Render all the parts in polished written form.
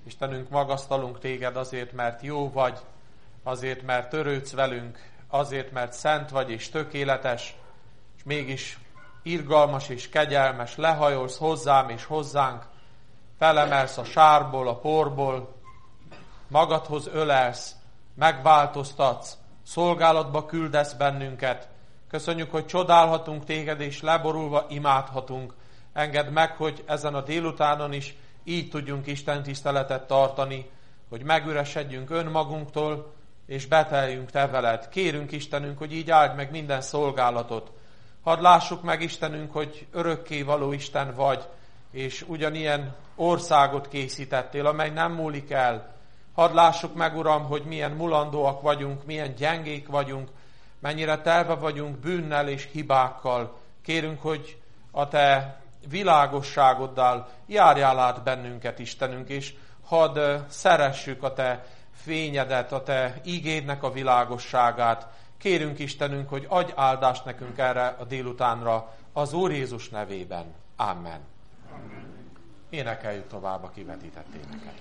Istenünk, magasztalunk téged azért, mert jó vagy, azért, mert törődsz velünk, azért, mert szent vagy és tökéletes, és mégis irgalmas és kegyelmes, lehajolsz hozzám és hozzánk, felemelsz a sárból, a porból, magadhoz ölelsz, megváltoztatsz, szolgálatba küldesz bennünket. Köszönjük, hogy csodálhatunk téged, és leborulva imádhatunk. Engedd meg, hogy ezen a délutánon is így tudjunk Isten tiszteletet tartani, hogy megüresedjünk önmagunktól, és beteljünk te veled. Kérünk, Istenünk, hogy így áld meg minden szolgálatot. Hadd lássuk meg, Istenünk, hogy örökkévaló Isten vagy, és ugyanilyen országot készítettél, amely nem múlik el. Hadd lássuk meg, Uram, hogy milyen mulandóak vagyunk, milyen gyengék vagyunk, mennyire telve vagyunk bűnnel és hibákkal. Kérünk, hogy a te világosságoddal járjál át bennünket, Istenünk, és hadd szeressük a te fényedet, a te ígédnek a világosságát. Kérünk, Istenünk, hogy adj áldást nekünk erre a délutánra az Úr Jézus nevében. Amen. Énekeljük tovább a kivetített éneket.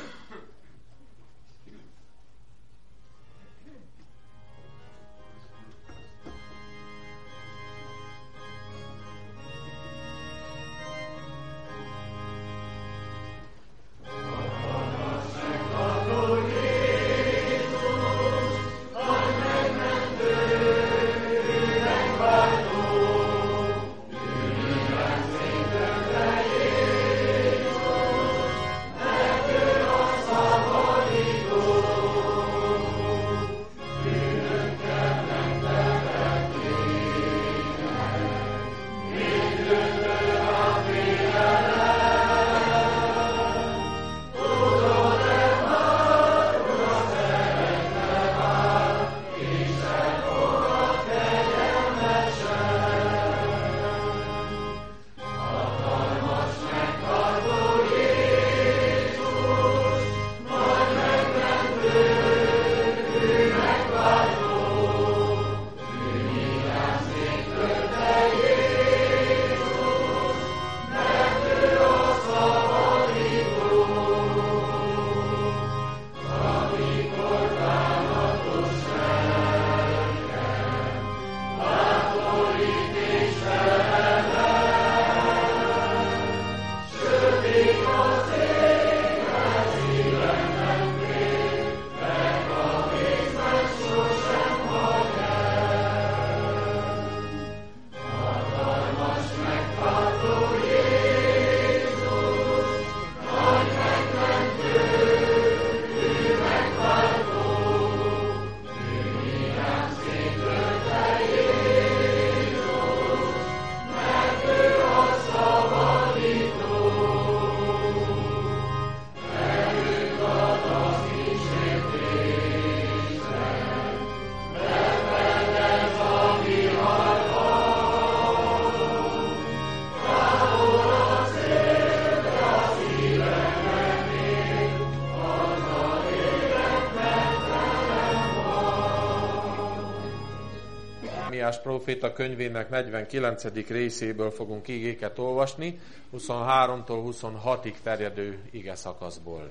Próféta könyvének 49. részéből fogunk igéket olvasni, 23-tól 26-ig terjedő igeszakaszból.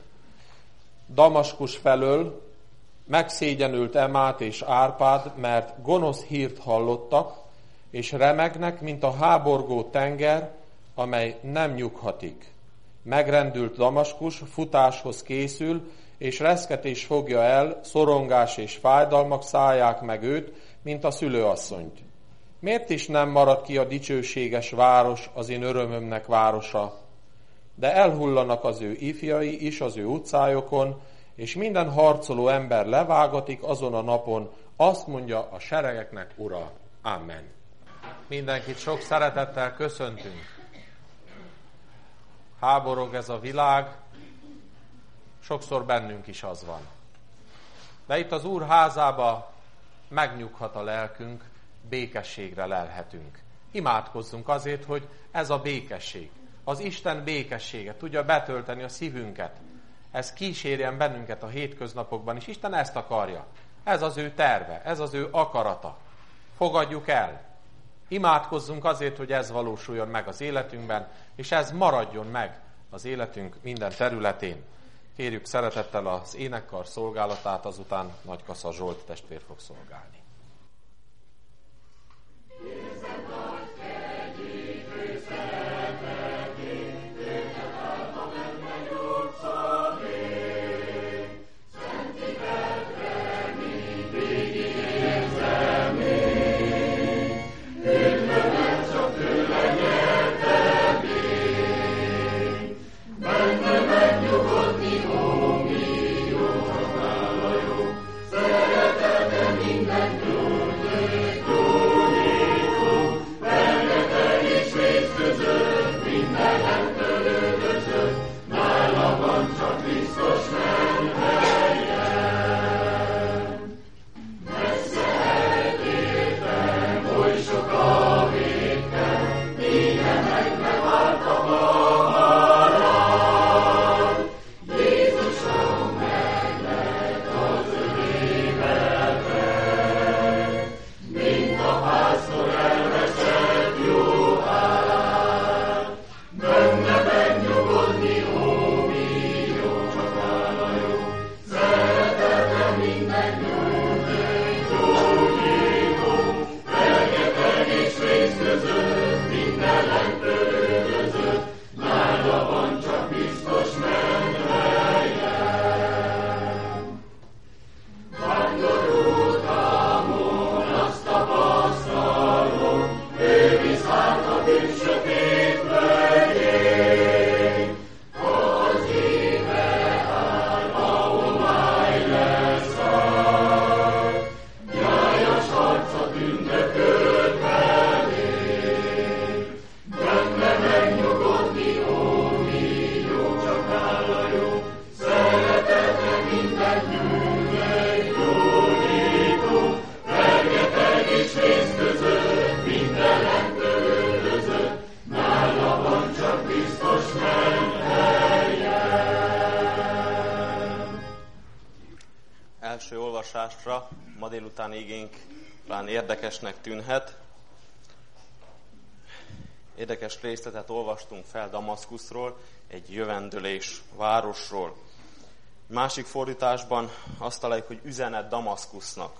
Damaskus felől megszégyenült Emát és Árpád, mert gonosz hírt hallottak, és remegnek, mint a háborgó tenger, amely nem nyughatik. Megrendült Damaskus, futáshoz készül, és reszketés fogja el, szorongás és fájdalmak szállják meg őt, mint a szülőasszonyt. Miért is nem marad ki a dicsőséges város, az én örömömnek városa? De elhullanak az ő ifjai is az ő utcájokon, és minden harcoló ember levágatik azon a napon, azt mondja a seregeknek Ura. Amen. Mindenkit sok szeretettel köszöntünk. Háborog ez a világ, sokszor bennünk is az van. De itt az Úr házába megnyughat a lelkünk, békességre lelhetünk. Imádkozzunk azért, hogy ez a békesség, az Isten békessége tudja betölteni a szívünket. Ez kísérjen bennünket a hétköznapokban is. Isten ezt akarja. Ez az ő terve, ez az ő akarata. Fogadjuk el. Imádkozzunk azért, hogy ez valósuljon meg az életünkben, és ez maradjon meg az életünk minden területén. Kérjük szeretettel az énekkar szolgálatát, azután Nagykassa Zsolt testvér fog szolgálni. Első olvasásra ma délután igénk talán érdekesnek tűnhet. Érdekes részletet olvastunk fel Damaszkuszról, egy jövendőlés városról. Másik fordításban azt találjuk, hogy üzenet Damaszkusznak.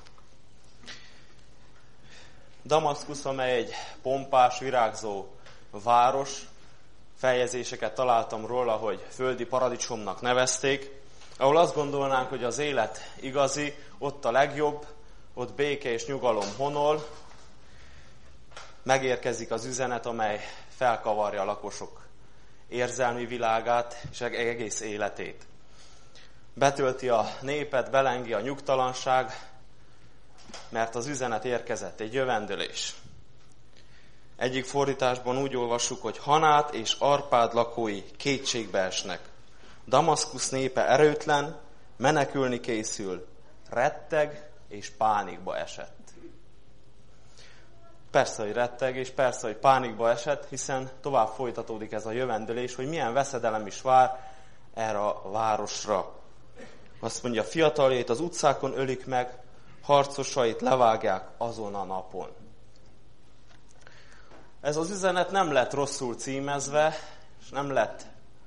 Damaszkusz, amely egy pompás, virágzó város, feljegyzéseket találtam róla, hogy földi paradicsomnak nevezték, ahol azt gondolnánk, hogy az élet igazi, ott a legjobb, ott béke és nyugalom honol, megérkezik az üzenet, amely felkavarja a lakosok érzelmi világát és egész életét. Betölti a népet, belengi a nyugtalanság, mert az üzenet érkezett, egy jövendőlés. Egyik fordításban úgy olvassuk, hogy Hanát és Arpád lakói kétségbe esnek. Damaszkusz népe erőtlen, menekülni készül, retteg és pánikba esett. Persze, hogy retteg, és persze, hogy pánikba esett, hiszen tovább folytatódik ez a jövendőlés, hogy milyen veszedelem is vár erre a városra. Azt mondja, fiataljait az utcákon ölik meg, harcosait levágják azon a napon. Ez az üzenet nem lett rosszul címezve, és nem lett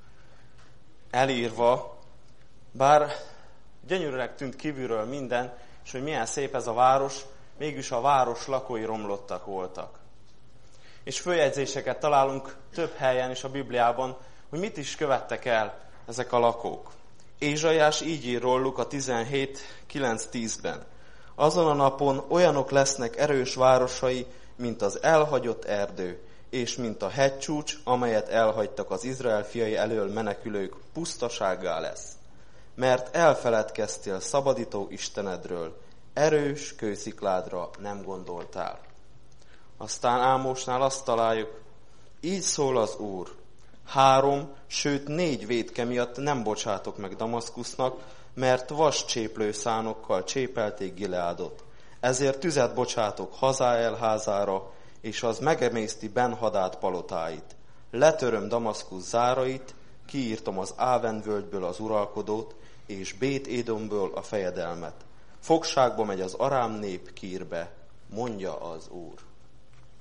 elírva, bár gyönyörűnek tűnt kívülről minden, és hogy milyen szép ez a város, mégis a város lakói romlottak voltak. És följegyzéseket találunk több helyen is a Bibliában, hogy mit is követtek el ezek a lakók. Ézsaiás így ír róluk a 17:9-10-ben. Azon a napon olyanok lesznek erős városai, mint az elhagyott erdő, és mint a hegycsúcs, amelyet elhagytak az Izrael fiai elől menekülők, pusztasággá lesz. Mert elfeledkeztél szabadító Istenedről, erős kőszikládra nem gondoltál. Aztán Ámosnál azt találjuk, így szól az Úr, 3, sőt 4 vétke miatt nem bocsátok meg Damaszkusznak, mert vascséplőszánokkal csépelték Gileádot. Ezért tüzet bocsátok Hazael házára, és az megemészti Ben-Hadad palotáit. Letöröm Damaszkusz zárait, kiírtom az Áven völgyből az uralkodót, és Bét-Édomből a fejedelmet. Fogságba megy az arám nép Kírbe, mondja az Úr.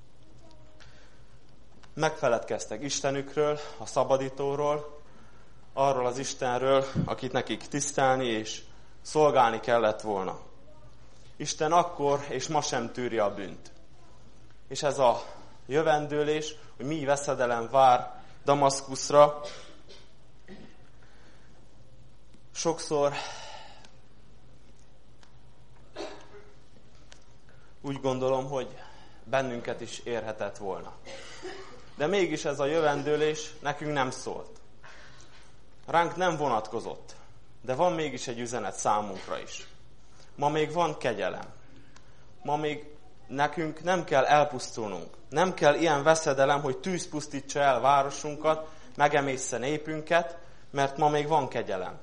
Megfeledkeztek Istenükről, a szabadítóról, arról az Istenről, akit nekik tisztelni és szolgálni kellett volna. Isten akkor és ma sem tűri a bűnt. És ez a jövendőlés, hogy mi veszedelem vár Damaszkuszra, sokszor úgy gondolom, hogy bennünket is érhetett volna. De mégis ez a jövendőlés nekünk nem szólt. Ránk nem vonatkozott, de van mégis egy üzenet számunkra is. Ma még van kegyelem. Ma még nekünk nem kell elpusztulnunk. Nem kell ilyen veszedelem, hogy tűz pusztítsa el városunkat, megemészze népünket, mert ma még van kegyelem.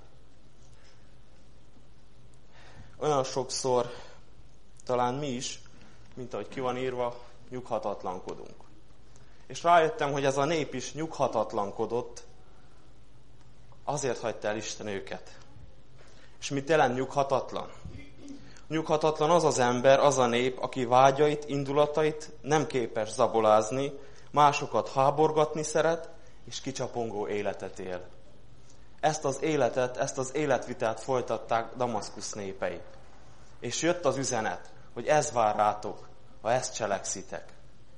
Olyan sokszor, talán mi is, mint ahogy ki van írva, nyughatatlankodunk. És rájöttem, hogy ez a nép is nyughatatlankodott, azért hagyta el Isten őket. És mit jelent nyughatatlan? Nyughatatlan az az ember, az a nép, aki vágyait, indulatait nem képes zabolázni, másokat háborgatni szeret, és kicsapongó életet él. Ezt az életet, ezt az életvitát folytatták Damaszkusz népei. És jött az üzenet, hogy ez vár rátok, ha ezt cselekszitek.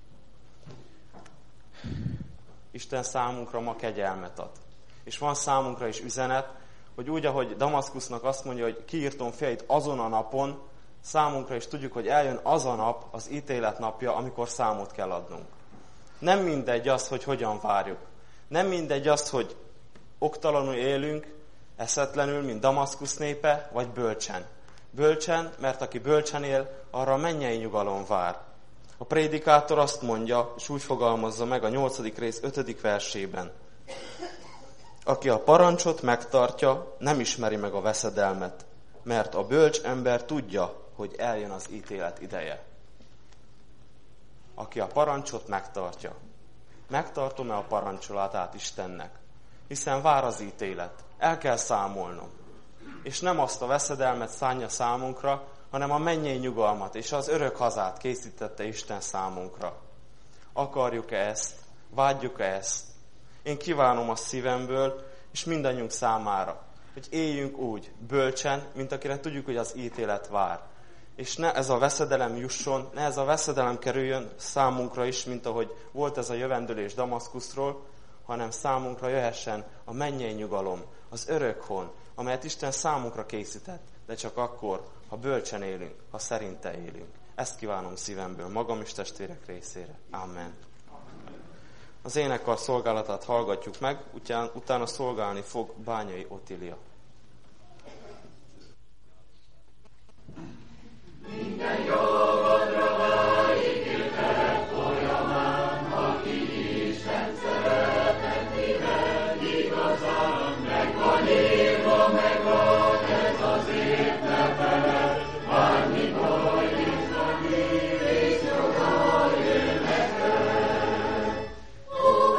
Isten számunkra ma kegyelmet ad. És van számunkra is üzenet, hogy úgy, ahogy Damaszkusznak azt mondja, hogy kiírtom fiait azon a napon, számunkra is tudjuk, hogy eljön az a nap, az ítélet napja, amikor számot kell adnunk. Nem mindegy az, hogy hogyan várjuk. Nem mindegy az, hogy oktalanul élünk, eszetlenül, mint Damaszkusz népe, vagy bölcsen. Bölcsen, mert aki bölcsen él, arra a mennyei nyugalom vár. A prédikátor azt mondja, és úgy fogalmazza meg a 8. rész 5. versében. Aki a parancsot megtartja, nem ismeri meg a veszedelmet, mert a bölcs ember tudja, hogy eljön az ítélet ideje. Aki a parancsot megtartja. Megtartom-e a parancsolatát Istennek? Hiszen vár az ítélet. El kell számolnom. És nem azt a veszedelmet szánja számunkra, hanem a mennyei nyugalmat és az örök hazát készítette Isten számunkra. Akarjuk-e ezt? Vágyjuk-e ezt? Én kívánom a szívemből, és mindannyiunk számára, hogy éljünk úgy, bölcsen, mint akire tudjuk, hogy az ítélet vár. És ne ez a veszedelem jusson, ne ez a veszedelem kerüljön számunkra is, mint ahogy volt ez a jövendőlés Damaszkuszról, hanem számunkra jöhessen a mennyei nyugalom, az örök hon, amelyet Isten számunkra készített, de csak akkor, ha bölcsen élünk, ha szerinte élünk. Ezt kívánom szívemből, magam és testvérek részére. Amen. Az énekkar szolgálatát hallgatjuk meg, utána szolgálni fog Bányai Otília. Minden jogodra válik élet folyamán, aki Isten szeretetében igazán meg van írva, megvan ez az év ne feled, bármikor is van és joga jön neked. Ó,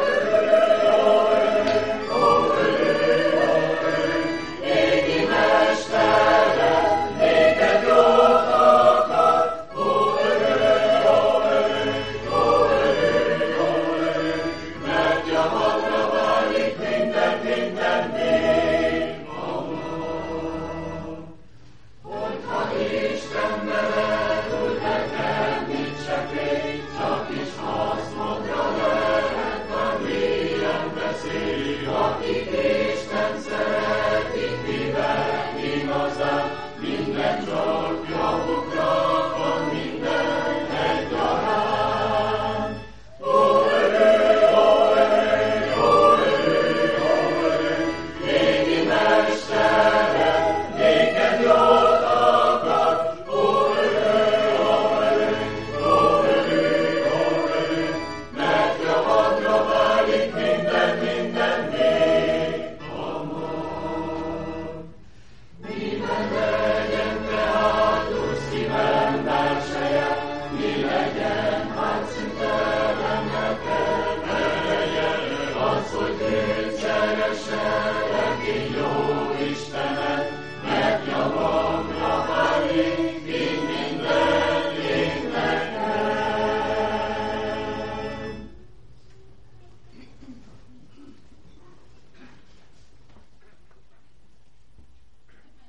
égi mestere, néked jót akar. Ó, mert javadra válik minden nép. Hogyha Isten veled, úgy nekem nincs sekély, csak is hasznodra lehet, ha mélyen beszél. Akik Isten szeretik, mivel igazán, minden csak javukra van, minden egyaránt. Égi mestere, néked jót akar. Mert javadra válik minden nép. Minden legyen tehát úgy szívem verseje, mi legyen hát szüntelen neked ereje, az, hogy őt szeresselek, én jó Istenet, mert javamra válik így minden ég neked.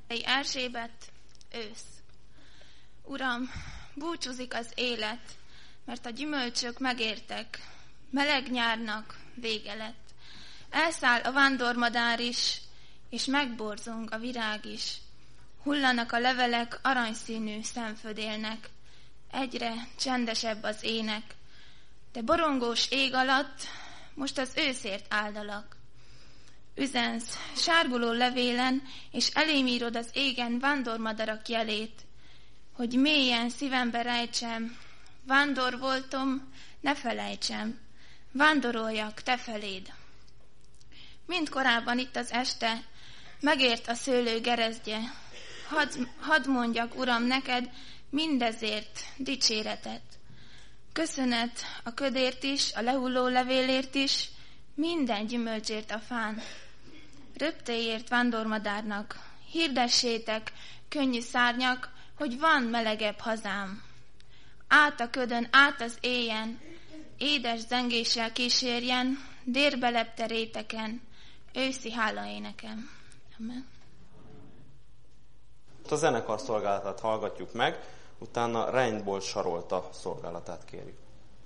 Erzsébet, ősz. Uram, búcsúzik az élet, mert a gyümölcsök megértek, meleg nyárnak vége lett. Elszáll a vándormadár is, és megborzong a virág is. Hullanak a levelek, aranyszínű szemfödélnek, egyre csendesebb az ének. De borongós ég alatt most az őszért áldalak. Üzensz sárguló levélen, és elém írod az égen vándormadarak jelét, hogy mélyen szívembe rejtsem, vándor voltam, ne felejtsem, vándoroljak te feléd. Mind korábban itt az este, megért a szőlő gerezdje, hadd mondjak, Uram, neked mindezért dicséretet. Köszönet a ködért is, a lehulló levélért is, minden gyümölcsért a fán. Röptéért vándormadárnak, hirdessétek, könnyű szárnyak, hogy van melegebb hazám. Át a ködön, át az éjen, édes zengéssel kísérjen, dérbe lepte réteken, őszi hálaénekem. Amen. A zenekar szolgálatát hallgatjuk meg, utána Reinbold Sarolta szolgálatát kérjük.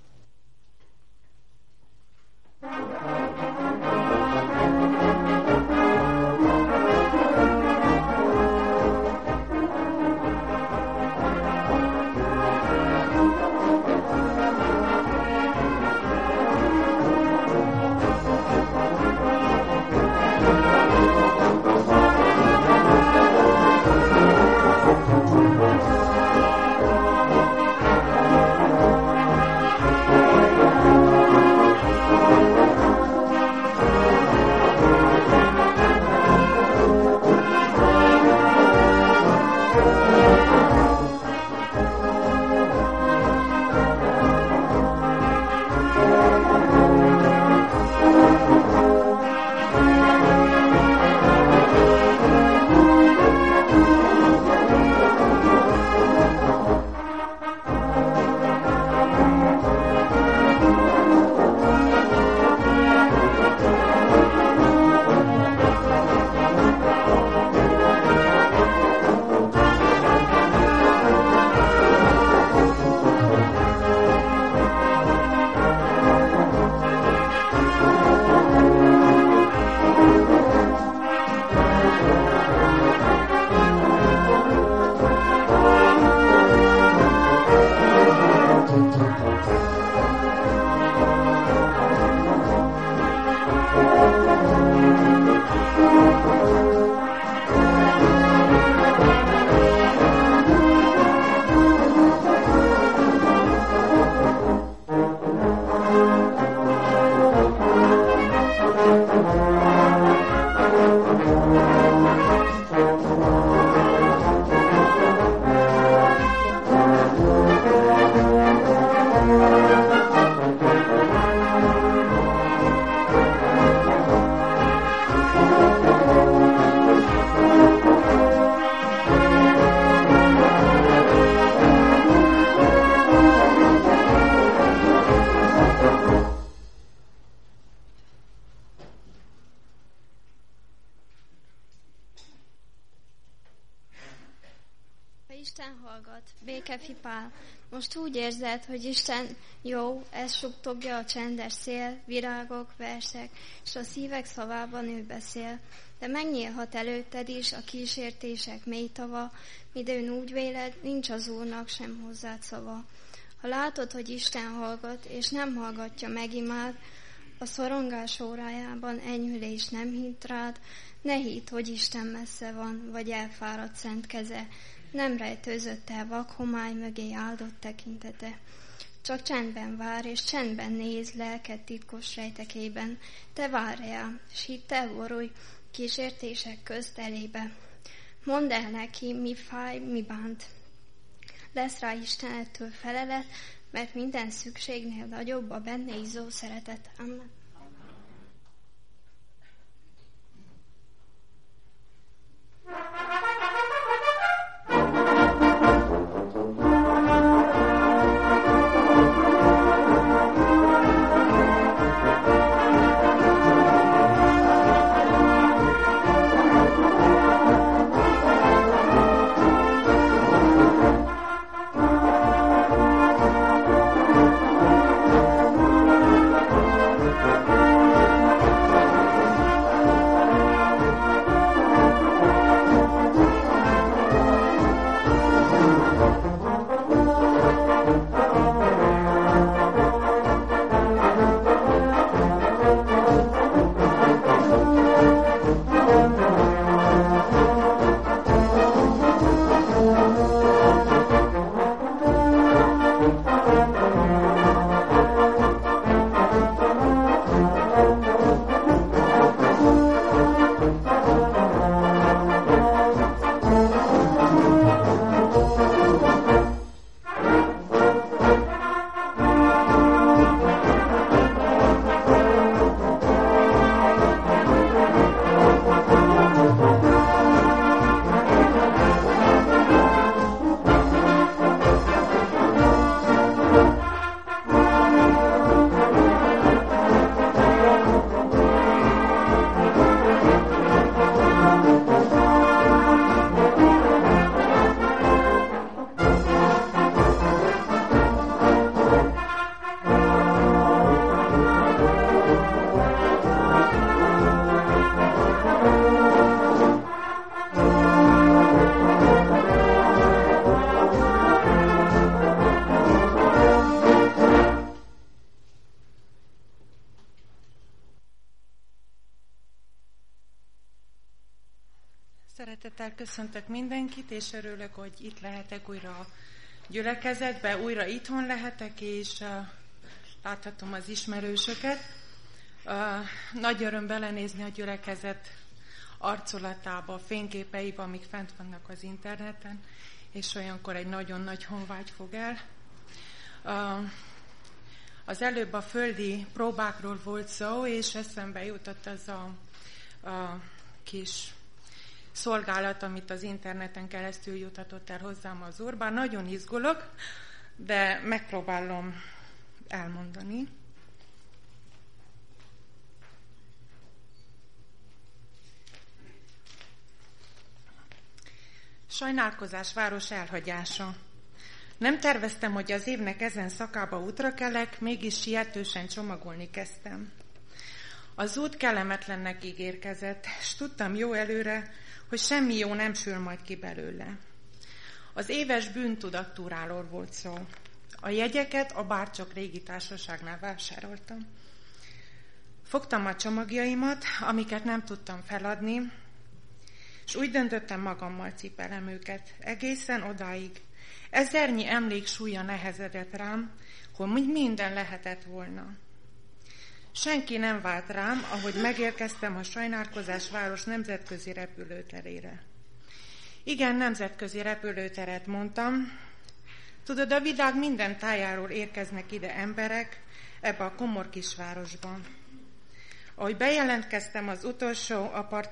Isten hallgat, Békefi Pál. Most úgy érzed, hogy Isten jó, ez suttogja a csendes szél, virágok, versek, és a szívek szavában ő beszél. De megnyílhat előtted is a kísértések mély tava, midőn úgy véled, nincs az Úrnak sem hozzád szava. Ha látod, hogy Isten hallgat, és nem hallgatja meg imád, a szorongás órájában enyhülés nem hit rád, ne hidd, hogy Isten messze van, vagy elfáradt szent keze, nem rejtőzött el vakhomály mögé áldott tekintete. Csak csendben vár, és csendben néz lelked titkos rejtekében. Te várj el, s hidd elborulj kísértések közt elébe. Mondd el neki, mi fáj, mi bánt. Lesz rá Isten ettől felelet, mert minden szükségnél nagyobb a benne izzó szeretet. Amen. Szeretettel köszöntök mindenkit, és örülök, hogy itt lehetek újra a gyülekezetben, újra itthon lehetek, és láthatom az ismerősöket. Nagy öröm belenézni a gyülekezet arculatába, a fényképeibe, amik fent vannak az interneten, és olyankor egy nagyon nagy honvágy fog el. Az előbb a földi próbákról volt szó, és eszembe jutott az a kis szolgálat, amit az interneten keresztül jutatott el hozzám az Úr. Bár nagyon izgulok, de megpróbálom elmondani. Sajnálkozás város elhagyása. Nem terveztem, hogy az évnek ezen szakába útra kelek, mégis sietősen csomagolni kezdtem. Az út kellemetlennek ígérkezett, s tudtam jó előre, hogy semmi jó nem sül majd ki belőle. Az éves bűntudattúráról volt szó. A jegyeket a Bárcsok régi társaságnál vásároltam. Fogtam a csomagjaimat, amiket nem tudtam feladni, és úgy döntöttem, magammal cipelem őket, egészen odáig. Ezernyi emlék súlya nehezedett rám, hogy minden lehetett volna. Senki nem várt rám, ahogy megérkeztem a Sajnálkozás város nemzetközi repülőterére. Igen, nemzetközi repülőteret mondtam. Tudod, a világ minden tájáról érkeznek ide emberek ebbe a komor kisvárosban. Ahogy bejelentkeztem az utolsó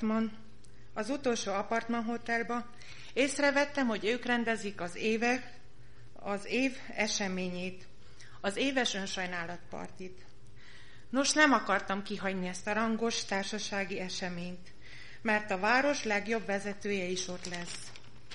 apartman hotelba, észrevettem, hogy ők rendezik az év eseményét, az éves önsajnálatpartit. Nos, nem akartam kihagyni ezt a rangos társasági eseményt, mert a város legjobb vezetője is ott lesz.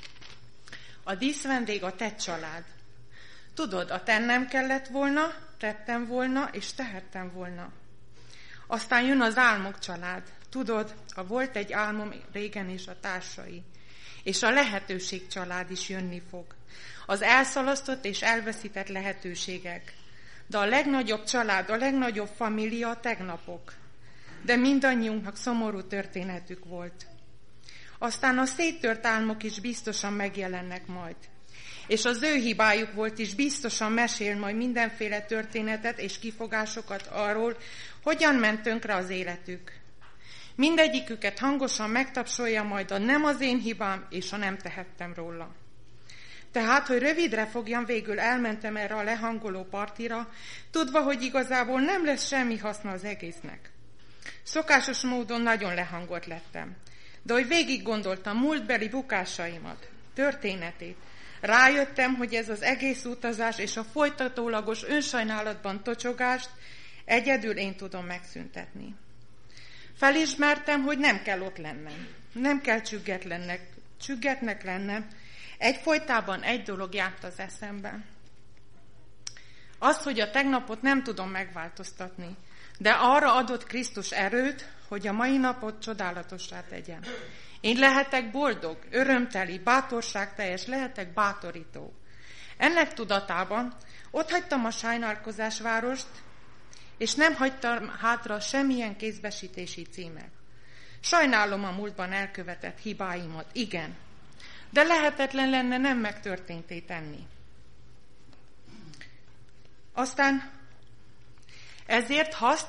A díszvendég a te család. Tudod, a tennem kellett volna, tettem volna, és tehettem volna. Aztán jön az álmok család. Tudod, volt egy álmom régen és a társai. És a lehetőség család is jönni fog. Az elszalasztott és elveszített lehetőségek. De a legnagyobb család, a legnagyobb família a tegnapok. De mindannyiunknak szomorú történetük volt. Aztán a széttört álmok is biztosan megjelennek majd. És az ő hibájuk volt is, biztosan mesél majd mindenféle történetet és kifogásokat arról, hogyan ment tönkre az életük. Mindegyiküket hangosan megtapsolja majd a nem az én hibám, és a nem tehettem róla. Tehát, hogy rövidre fogjam, végül elmentem erre a lehangoló partira, tudva, hogy igazából nem lesz semmi haszna az egésznek. Szokásos módon nagyon lehangolt lettem. De hogy végig gondoltam múltbeli bukásaimat, történetét, rájöttem, hogy ez az egész utazás és a folytatólagos önsajnálatban tocsogást egyedül én tudom megszüntetni. Felismertem, hogy nem kell ott lennem, nem kell csüggetnek lennem, egyfolytában egy dolog járt az eszembe. Az, hogy a tegnapot nem tudom megváltoztatni, de arra adott Krisztus erőt, hogy a mai napot csodálatossá tegyem. Én lehetek boldog, örömteli, bátorságteljes, lehetek bátorító. Ennek tudatában otthagytam a Sajnálkozás várost, és nem hagytam hátra semmilyen kézbesítési címet. Sajnálom a múltban elkövetett hibáimat, igen, de lehetetlen lenne nem megtörténté tenni. Aztán ezért, ha azt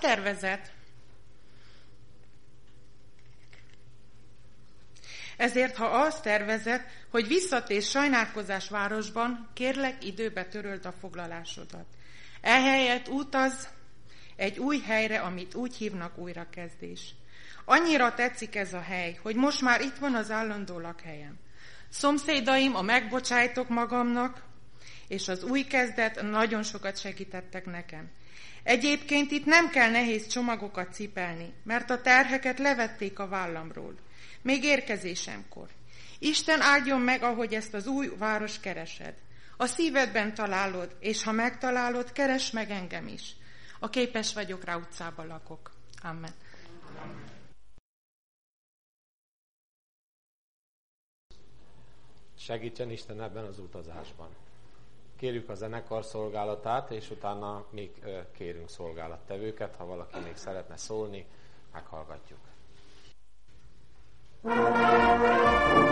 tervezed, hogy visszatérsz Sajnálkozás városban, kérlek, időbe töröld a foglalásodat. Ehelyett utazz egy új helyre, amit úgy hívnak újrakezdés. Annyira tetszik ez a hely, hogy most már itt van az állandó lakhelyem. Szomszédaim, a megbocsájtok magamnak, és az új kezdet nagyon sokat segítettek nekem. Egyébként itt nem kell nehéz csomagokat cipelni, mert a terheket levették a vállamról. Még érkezésemkor. Isten áldjon meg, ahogy ezt az új város keresed. A szívedben találod, és ha megtalálod, keresd meg engem is. A Képes vagyok rá utcában lakok. Amen. Segítsen Isten ebben az utazásban. Kérjük a zenekar szolgálatát, és utána még kérünk szolgálattevőket, ha valaki még szeretne szólni, meghallgatjuk.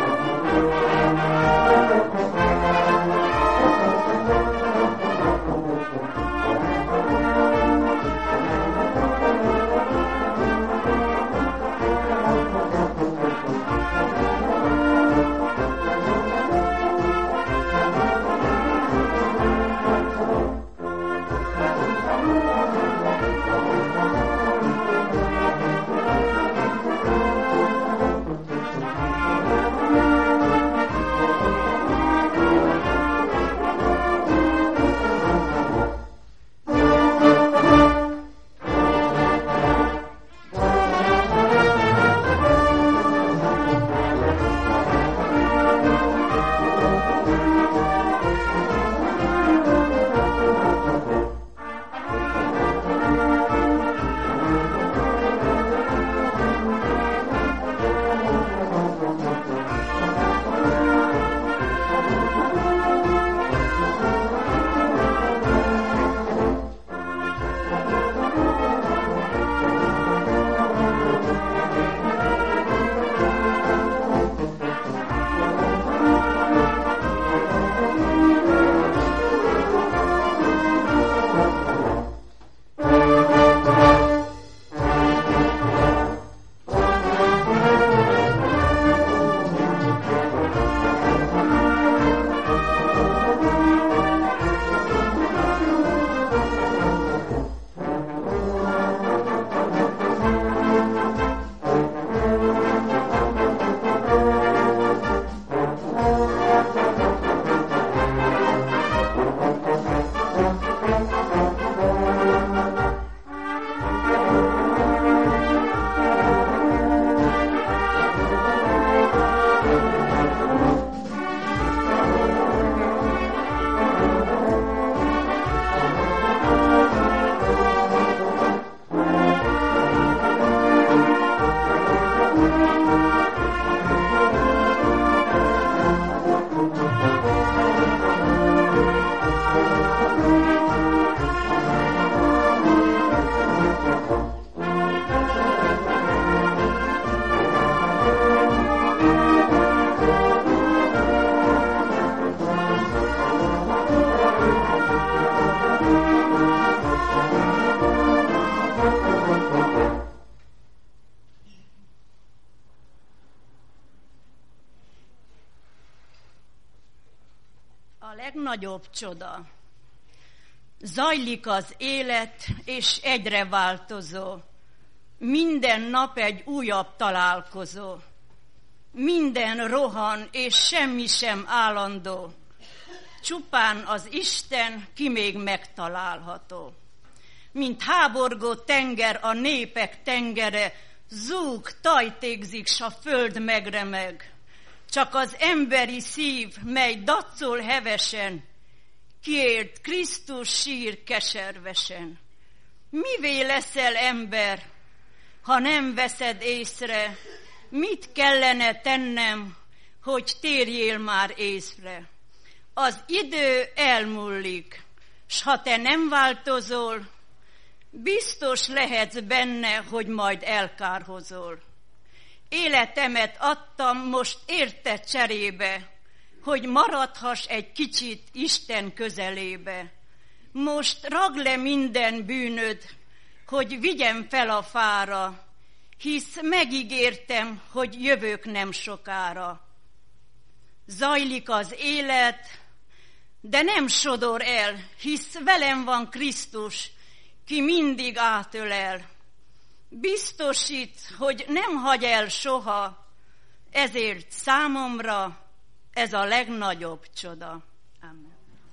a legnagyobb csoda. Zajlik az élet, és egyre változó. Minden nap egy újabb találkozó. Minden rohan, és semmi sem állandó. Csupán az Isten, ki még megtalálható. Mint háborgó tenger a népek tengere, zúg, tajtékzik, s a föld megremeg. Csak az emberi szív, mely daccol hevesen, kiért Krisztus sír keservesen. Mivé leszel ember, ha nem veszed észre, mit kellene tennem, hogy térjél már észre? Az idő elmúlik, s ha te nem változol, biztos lehetsz benne, hogy majd elkárhozol. Életemet adtam most érted cserébe, hogy maradhass egy kicsit Isten közelébe. Most ragd le minden bűnöd, hogy vigyem fel a fára, hisz megígértem, hogy jövök nem sokára. Zajlik az élet, de nem sodor el, hisz velem van Krisztus, ki mindig átölel. Biztosít, hogy nem hagy el soha, ezért számomra ez a legnagyobb csoda. Amen.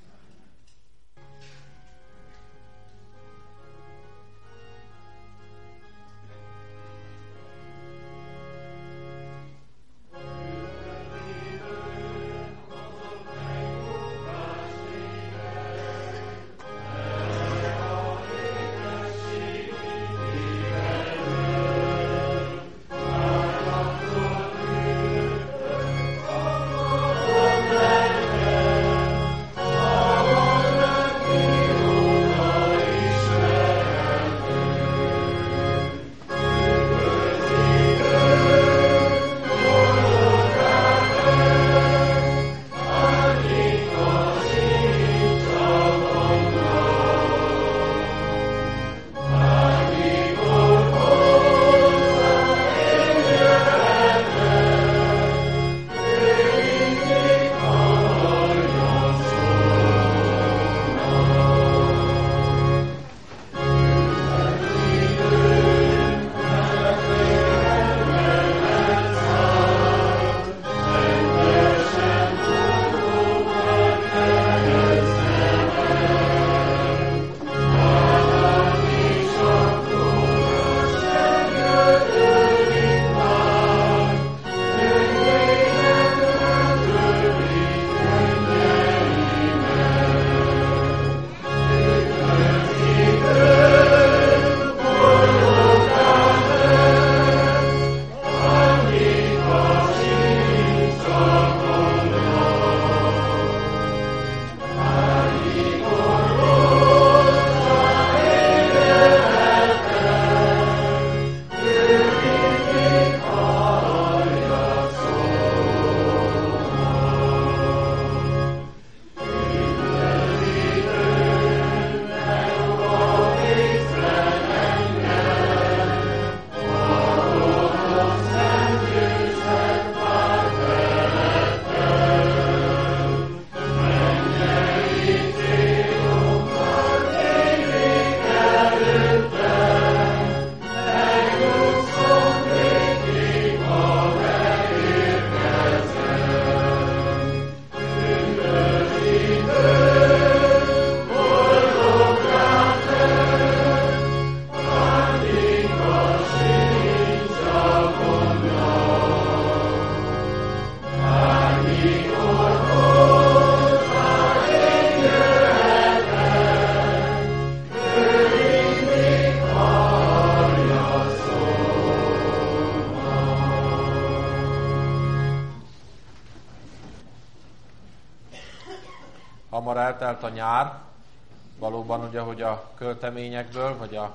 Hamar eltelt a nyár, valóban ugye, hogy a költeményekből, vagy a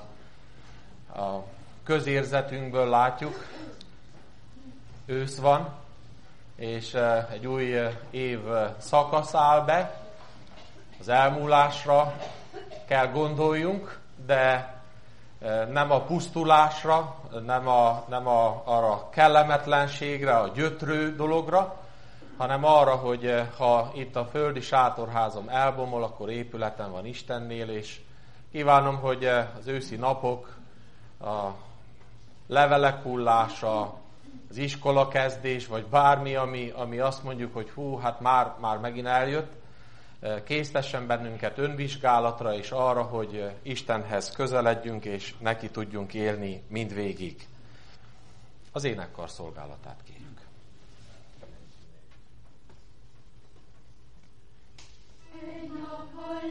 közérzetünkből látjuk, ősz van, és egy új év szakasz áll be. Az elmúlásra kell gondoljunk, de nem a pusztulásra, nem arra a kellemetlenségre, a gyötrő dologra, hanem arra, hogy ha itt a földi sátorházam elbomol, akkor épületem van Istennél, és kívánom, hogy az őszi napok, a levelek hullása, az iskolakezdés, vagy bármi, ami azt mondjuk, hogy hú, hát már megint eljött, késztessen bennünket önvizsgálatra, és arra, hogy Istenhez közeledjünk, és neki tudjunk élni mindvégig. Az énekkar szolgálatát kérjük. Egy nap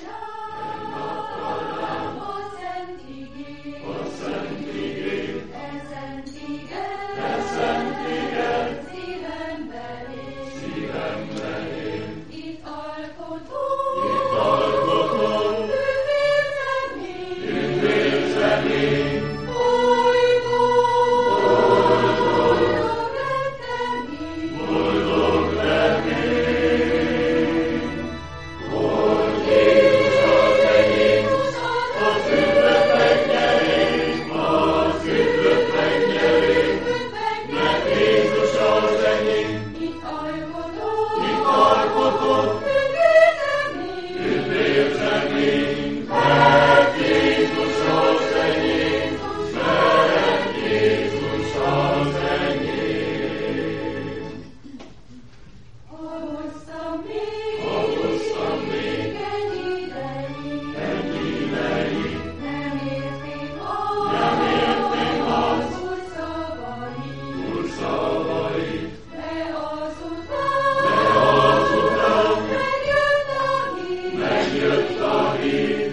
hallám a szent igét, e szent igét, szívemben él. Itt alkotom, üdvérzem én, boldog lettem én. Hogy Jézus az enyém, az üdvöt megnyerék, az üdvöt megnyerék, mert Jézus az enyém. Itt alkotom, üdvérzem én, mert Jézus az enyém, mert Jézus az enyém. Hallottam még egy ideig, nem értém az Úr szavait, de azután megjött a hír,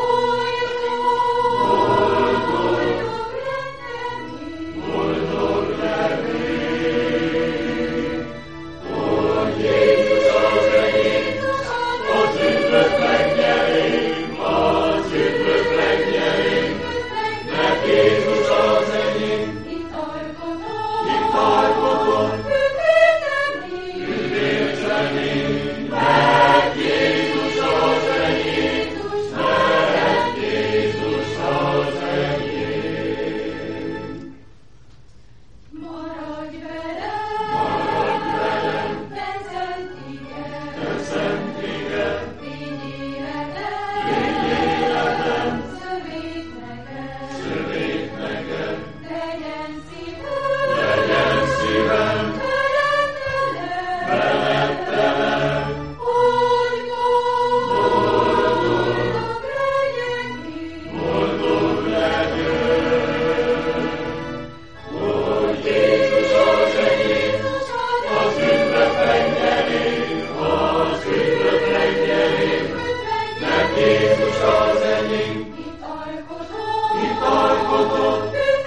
boldog lettem én. Hogy Jézus az enyém, az üdvöt megnyerém, az üdvöt megnyerém, mert Jézus az enyém. Itt alkotom, üdvérzem én, mert Jézus az enyém, mert Jézus az enyém. Maradj velem, te szent ige, légy életem, szövét neked, legyen szívem, veled tele, hogy boldog legyek. Hogy Jézus az enyém, az üdvöt megnyerém, az üdvöt megnyerém, mert Jézus az enyém. Itt alkotom,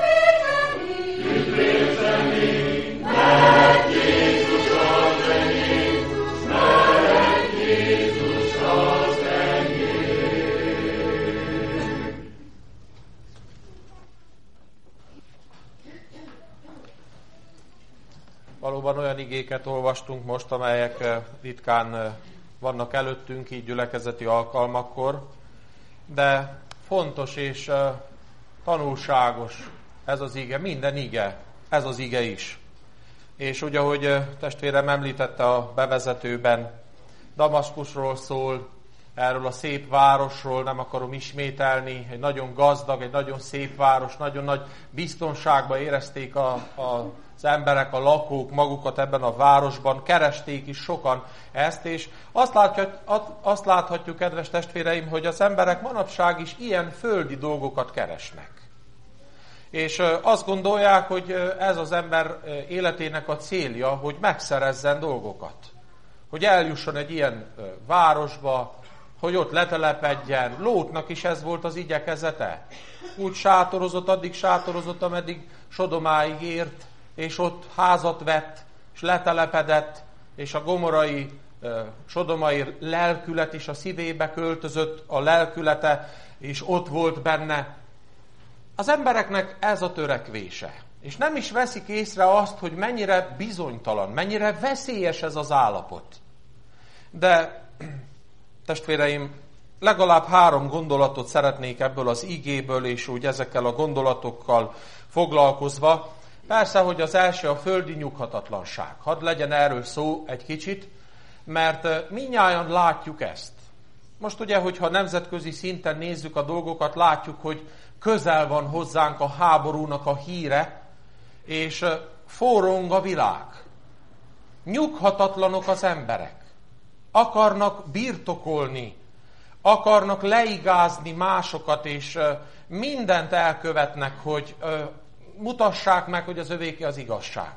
üdvérzem én, mert Jézus az enyém, mert Jézus az enyém. Valóban olyan igéket olvastunk most, amelyek ritkán vannak előttünk így gyülekezeti alkalmakkor, de fontos és tanulságos ez az ige, minden ige, ez az ige is. És úgy, ahogy testvérem említette a bevezetőben, Damaszkuszról szól, erről a szép városról, nem akarom ismételni, egy nagyon gazdag, egy nagyon szép város, nagyon nagy biztonságban érezték az emberek, a lakók magukat ebben a városban, keresték is sokan ezt, és azt láthatjuk, kedves testvéreim, hogy az emberek manapság is ilyen földi dolgokat keresnek. És azt gondolják, hogy ez az ember életének a célja, hogy megszerezzen dolgokat. Hogy eljusson egy ilyen városba, hogy ott letelepedjen. Lótnak is ez volt az igyekezete. Úgy sátorozott, addig sátorozott, ameddig Sodomáig ért, és ott házat vett, és letelepedett, és a gomorai, sodomai lelkület is a szívébe költözött, a lelkülete, és ott volt benne. Az embereknek ez a törekvése. És nem is veszik észre azt, hogy mennyire bizonytalan, mennyire veszélyes ez az állapot. De, testvéreim, legalább 3 gondolatot szeretnék ebből az igéből, és úgy ezekkel a gondolatokkal foglalkozva Persze, hogy az első a földi nyughatatlanság. Hadd legyen erről szó egy kicsit, mert mindnyájan látjuk ezt. Most ugye, hogyha nemzetközi szinten nézzük a dolgokat, látjuk, hogy közel van hozzánk a háborúnak a híre, és forrong a világ. Nyughatatlanok az emberek. Akarnak birtokolni, akarnak leigázni másokat, és mindent elkövetnek, hogy mutassák meg, hogy az övéké az igazság.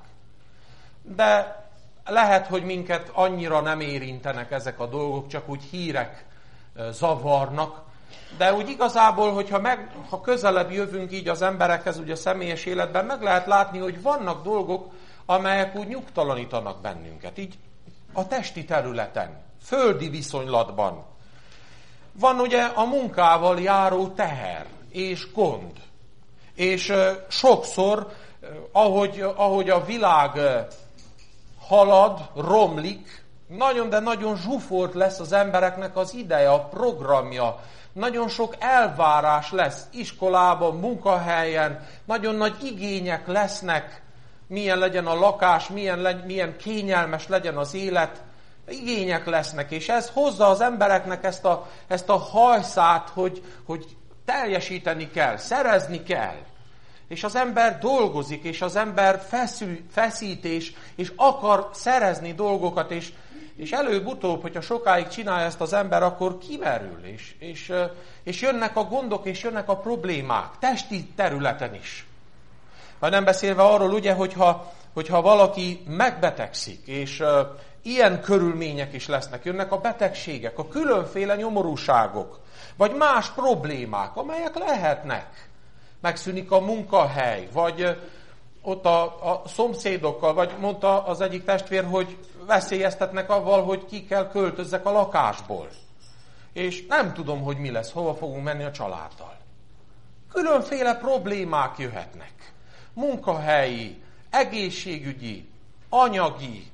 De lehet, hogy minket annyira nem érintenek ezek a dolgok, csak úgy hírek zavarnak. De úgy igazából, ha közelebb jövünk így az emberekhez, ugye a személyes életben, meg lehet látni, hogy vannak dolgok, amelyek úgy nyugtalanítanak bennünket. Így a testi területen, földi viszonylatban. Van ugye a munkával járó teher és gond. És sokszor, ahogy a világ halad, romlik, nagyon, de nagyon zsúfolt lesz az embereknek az ideje, a programja. Nagyon sok elvárás lesz iskolában, munkahelyen, nagyon nagy igények lesznek, milyen legyen a lakás, milyen kényelmes legyen az élet. Igények lesznek, és ez hozza az embereknek ezt a hajszát, hogy teljesíteni kell, szerezni kell. És az ember dolgozik, és az ember feszít, és akar szerezni dolgokat, és előbb-utóbb, hogyha sokáig csinálja ezt az ember, akkor kimerül, és jönnek a gondok, és jönnek a problémák, testi területen is. Vagy nem beszélve arról, ugye, hogyha valaki megbetegszik, és ilyen körülmények is lesznek, jönnek a betegségek, a különféle nyomorúságok, vagy más problémák, amelyek lehetnek. Megszűnik a munkahely, vagy ott a szomszédokkal, vagy mondta az egyik testvér, hogy veszélyeztetnek avval, hogy ki kell költözzek a lakásból. És nem tudom, hogy mi lesz, hova fogunk menni a családdal. Különféle problémák jöhetnek. Munkahelyi, egészségügyi, anyagi,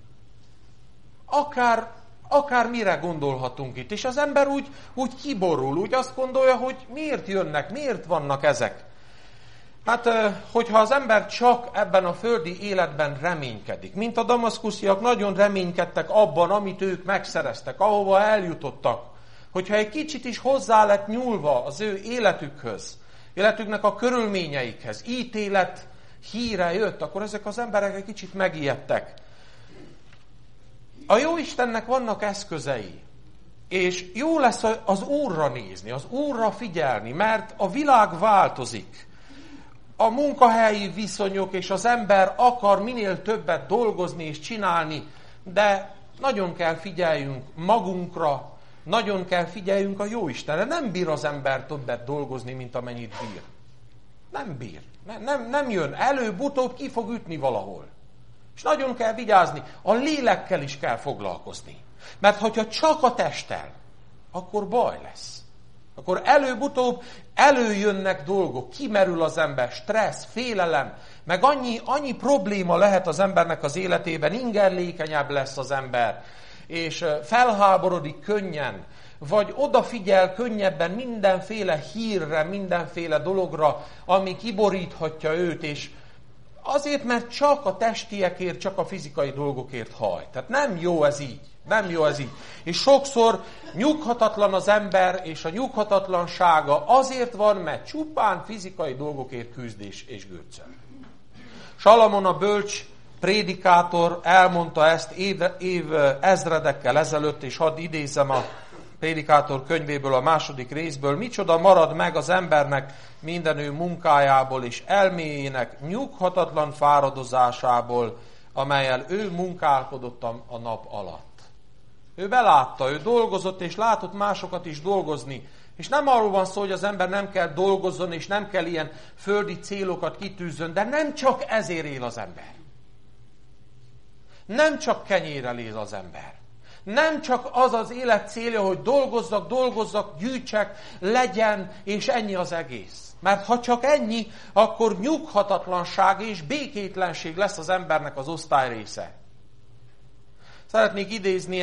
akár mire gondolhatunk itt. És az ember úgy kiborul, úgy azt gondolja, hogy miért jönnek, miért vannak ezek. Hát, hogyha az ember csak ebben a földi életben reménykedik, mint a damaszkusziak nagyon reménykedtek abban, amit ők megszereztek, ahova eljutottak, hogyha egy kicsit is hozzá lett nyúlva az ő életükhöz, életüknek a körülményeikhez, ítélet híre jött, akkor ezek az emberek egy kicsit megijedtek. A Jóistennek vannak eszközei, és jó lesz az Úrra nézni, az Úrra figyelni, mert a világ változik. A munkahelyi viszonyok, és az ember akar minél többet dolgozni és csinálni, de nagyon kell figyeljünk magunkra, nagyon kell figyeljünk a Jóistenre. Nem bír az ember többet dolgozni, mint amennyit bír. Nem bír. Nem jön. Előbb-utóbb ki fog ütni valahol. És nagyon kell vigyázni. A lélekkel is kell foglalkozni. Mert hogyha csak a testtel, akkor baj lesz. Akkor előbb-utóbb előjönnek dolgok, kimerül az ember, stressz, félelem, meg annyi probléma lehet az embernek az életében, ingerlékenyebb lesz az ember, és felháborodik könnyen, vagy odafigyel könnyebben mindenféle hírre, mindenféle dologra, ami kiboríthatja őt, és azért, mert csak a testiekért, csak a fizikai dolgokért hajt. Tehát nem jó ez így. Nem jó ez így. És sokszor nyughatatlan az ember, és a nyughatatlansága azért van, mert csupán fizikai dolgokért küzd és gőccel. Salamon a bölcs prédikátor elmondta ezt év ezredekkel ezelőtt, és hadd idézem a prédikátor könyvéből, a második részből. Micsoda marad meg az embernek minden ő munkájából és elméjének nyughatatlan fáradozásából, amellyel ő munkálkodott a nap alatt. Ő belátta, ő dolgozott, és látott másokat is dolgozni. És nem arról van szó, hogy az ember nem kell dolgozzon, és nem kell ilyen földi célokat kitűzzön, de nem csak ezért él az ember. Nem csak kenyérrel él az ember. Nem csak az az élet célja, hogy dolgozzak, gyűjtsek, legyen, és ennyi az egész. Mert ha csak ennyi, akkor nyughatatlanság és békétlenség lesz az embernek az osztály része. Szeretnék idézni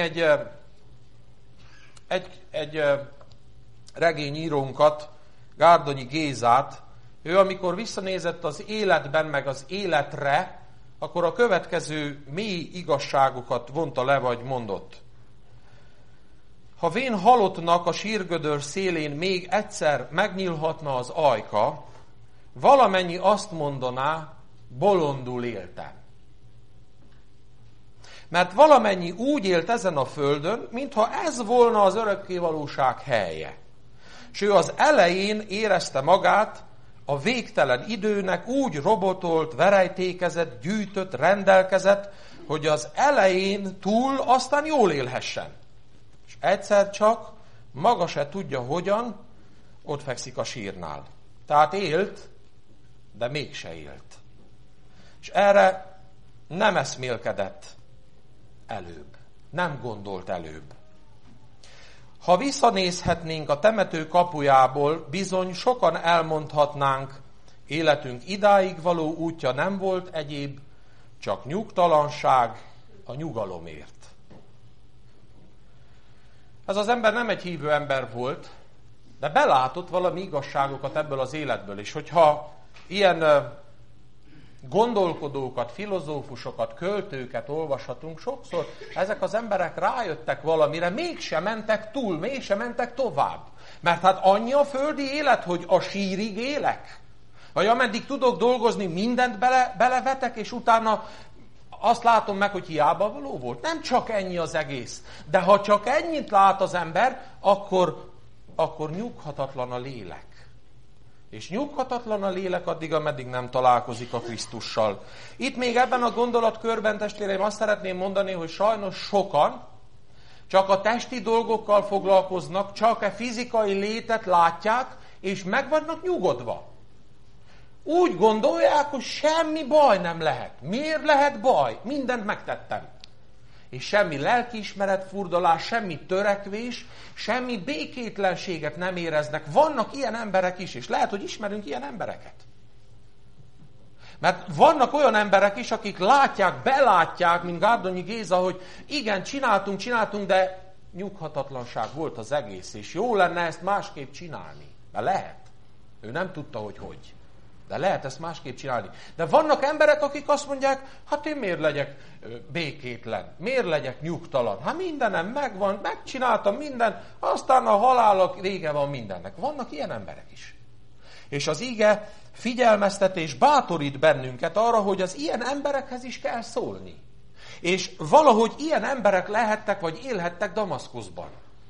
egy regényírónkat, Gárdonyi Gézát, Ő amikor visszanézett az életben, meg az életre, akkor a következő mély igazságokat vonta le, vagy mondott. Ha vén halottnak a sírgödör szélén még egyszer megnyílhatna az ajka, valamennyi azt mondaná, bolondul éltem. Mert valamennyi úgy élt ezen a földön, mintha ez volna az örökkévalóság helye. És ő az elején érezte magát a végtelen időnek, úgy robotolt, verejtékezett, gyűjtött, rendelkezett, hogy az elején túl aztán jól élhessen. És egyszer csak, maga se tudja hogyan, ott fekszik a sírnál. Tehát élt, de mégse élt. És erre nem eszmélkedett előbb. Nem gondolt előbb. Ha visszanézhetnénk a temető kapujából, bizony sokan elmondhatnánk, életünk idáig való útja nem volt egyéb, csak nyugtalanság a nyugalomért. Ez az ember nem egy hívő ember volt, de belátott valami igazságokat ebből az életből. És hogyha ilyen gondolkodókat, filozófusokat, költőket olvashatunk, sokszor ezek az emberek rájöttek valamire, mégsem mentek túl, mégsem mentek tovább. Mert hát annyi a földi élet, hogy a sírig élek. Vagy ameddig tudok dolgozni, mindent belevetek, és utána azt látom meg, hogy hiába való volt. Nem csak ennyi az egész. De ha csak ennyit lát az ember, akkor nyughatatlan a lélek. És nyughatatlan a lélek addig, ameddig nem találkozik a Krisztussal. Itt még ebben a gondolatkörben, testvéreim, azt szeretném mondani, hogy sajnos sokan csak a testi dolgokkal foglalkoznak, csak a fizikai létet látják, és meg vannak nyugodva. Úgy gondolják, hogy semmi baj nem lehet. Miért lehet baj? Mindent megtettem. És semmi lelkiismeret furdalás, semmi törekvés, semmi békétlenséget nem éreznek. Vannak ilyen emberek is, és lehet, hogy ismerünk ilyen embereket. Mert vannak olyan emberek is, akik látják, belátják, mint Gárdonyi Géza, hogy igen, csináltunk, de nyughatatlanság volt az egész, és jó lenne ezt másképp csinálni. De lehet. Ő nem tudta, hogy. De lehet ezt másképp csinálni. De vannak emberek, akik azt mondják, hát én miért legyek békétlen? Miért legyek nyugtalan? Hát mindenem megvan, megcsináltam mindent, aztán a halálak vége van mindennek. Vannak ilyen emberek is. És az ige figyelmeztet és bátorít bennünket arra, hogy az ilyen emberekhez is kell szólni. És valahogy ilyen emberek lehettek, vagy élhettek Damaszkuszban.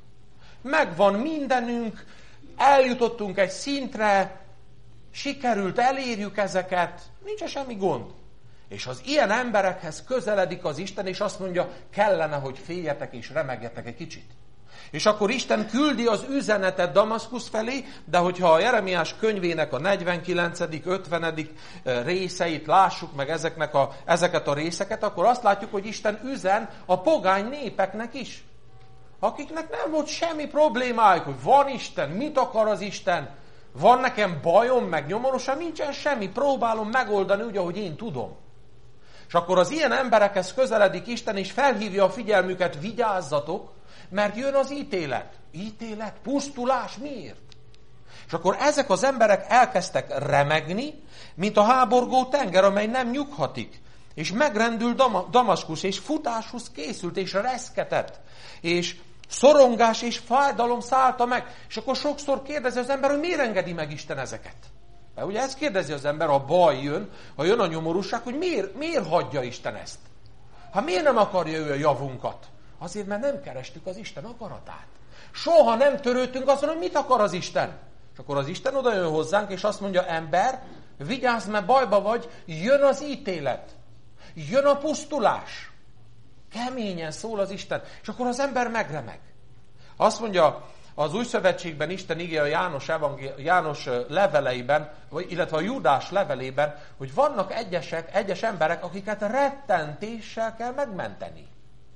Megvan mindenünk, eljutottunk egy szintre, sikerült, elérjük ezeket, nincs semmi gond. És az ilyen emberekhez közeledik az Isten, és azt mondja, kellene, hogy féljetek és remegjetek egy kicsit. És akkor Isten küldi az üzenetet Damaszkusz felé, de hogyha a Jeremiás könyvének a 49., 50. részeit lássuk meg ezeket a részeket, akkor azt látjuk, hogy Isten üzen a pogány népeknek is. Akiknek nem volt semmi problémájuk, hogy van Isten, mit akar az Isten, van nekem bajom, meg nyomorosan, nincsen semmi, próbálom megoldani úgy, ahogy én tudom. És akkor az ilyen emberekhez közeledik Isten, és felhívja a figyelmüket, vigyázzatok, mert jön az ítélet. Ítélet, pusztulás, miért? És akkor ezek az emberek elkezdtek remegni, mint a háborgó tenger, amely nem nyughatik. És megrendül Damaszkusz, és futáshoz készült, és reszketett, és szorongás és fájdalom szállta meg. És akkor sokszor kérdezi az ember, hogy miért engedi meg Isten ezeket? Mert ugye ezt kérdezi az ember, ha baj jön, ha jön a nyomorúság, hogy miért hagyja Isten ezt? Hát miért nem akarja ő a javunkat? Azért, mert nem kerestük az Isten akaratát. Soha nem törődtünk azon, hogy mit akar az Isten. És akkor az Isten oda jön hozzánk, és azt mondja, ember, vigyázz, mert bajba vagy, jön az ítélet. Jön a pusztulás. Keményen szól az Isten. És akkor az ember megremeg. Azt mondja az Új Szövetségben Isten igéje a János leveleiben, illetve a Júdás levelében, hogy vannak egyes emberek, akiket rettentéssel kell megmenteni.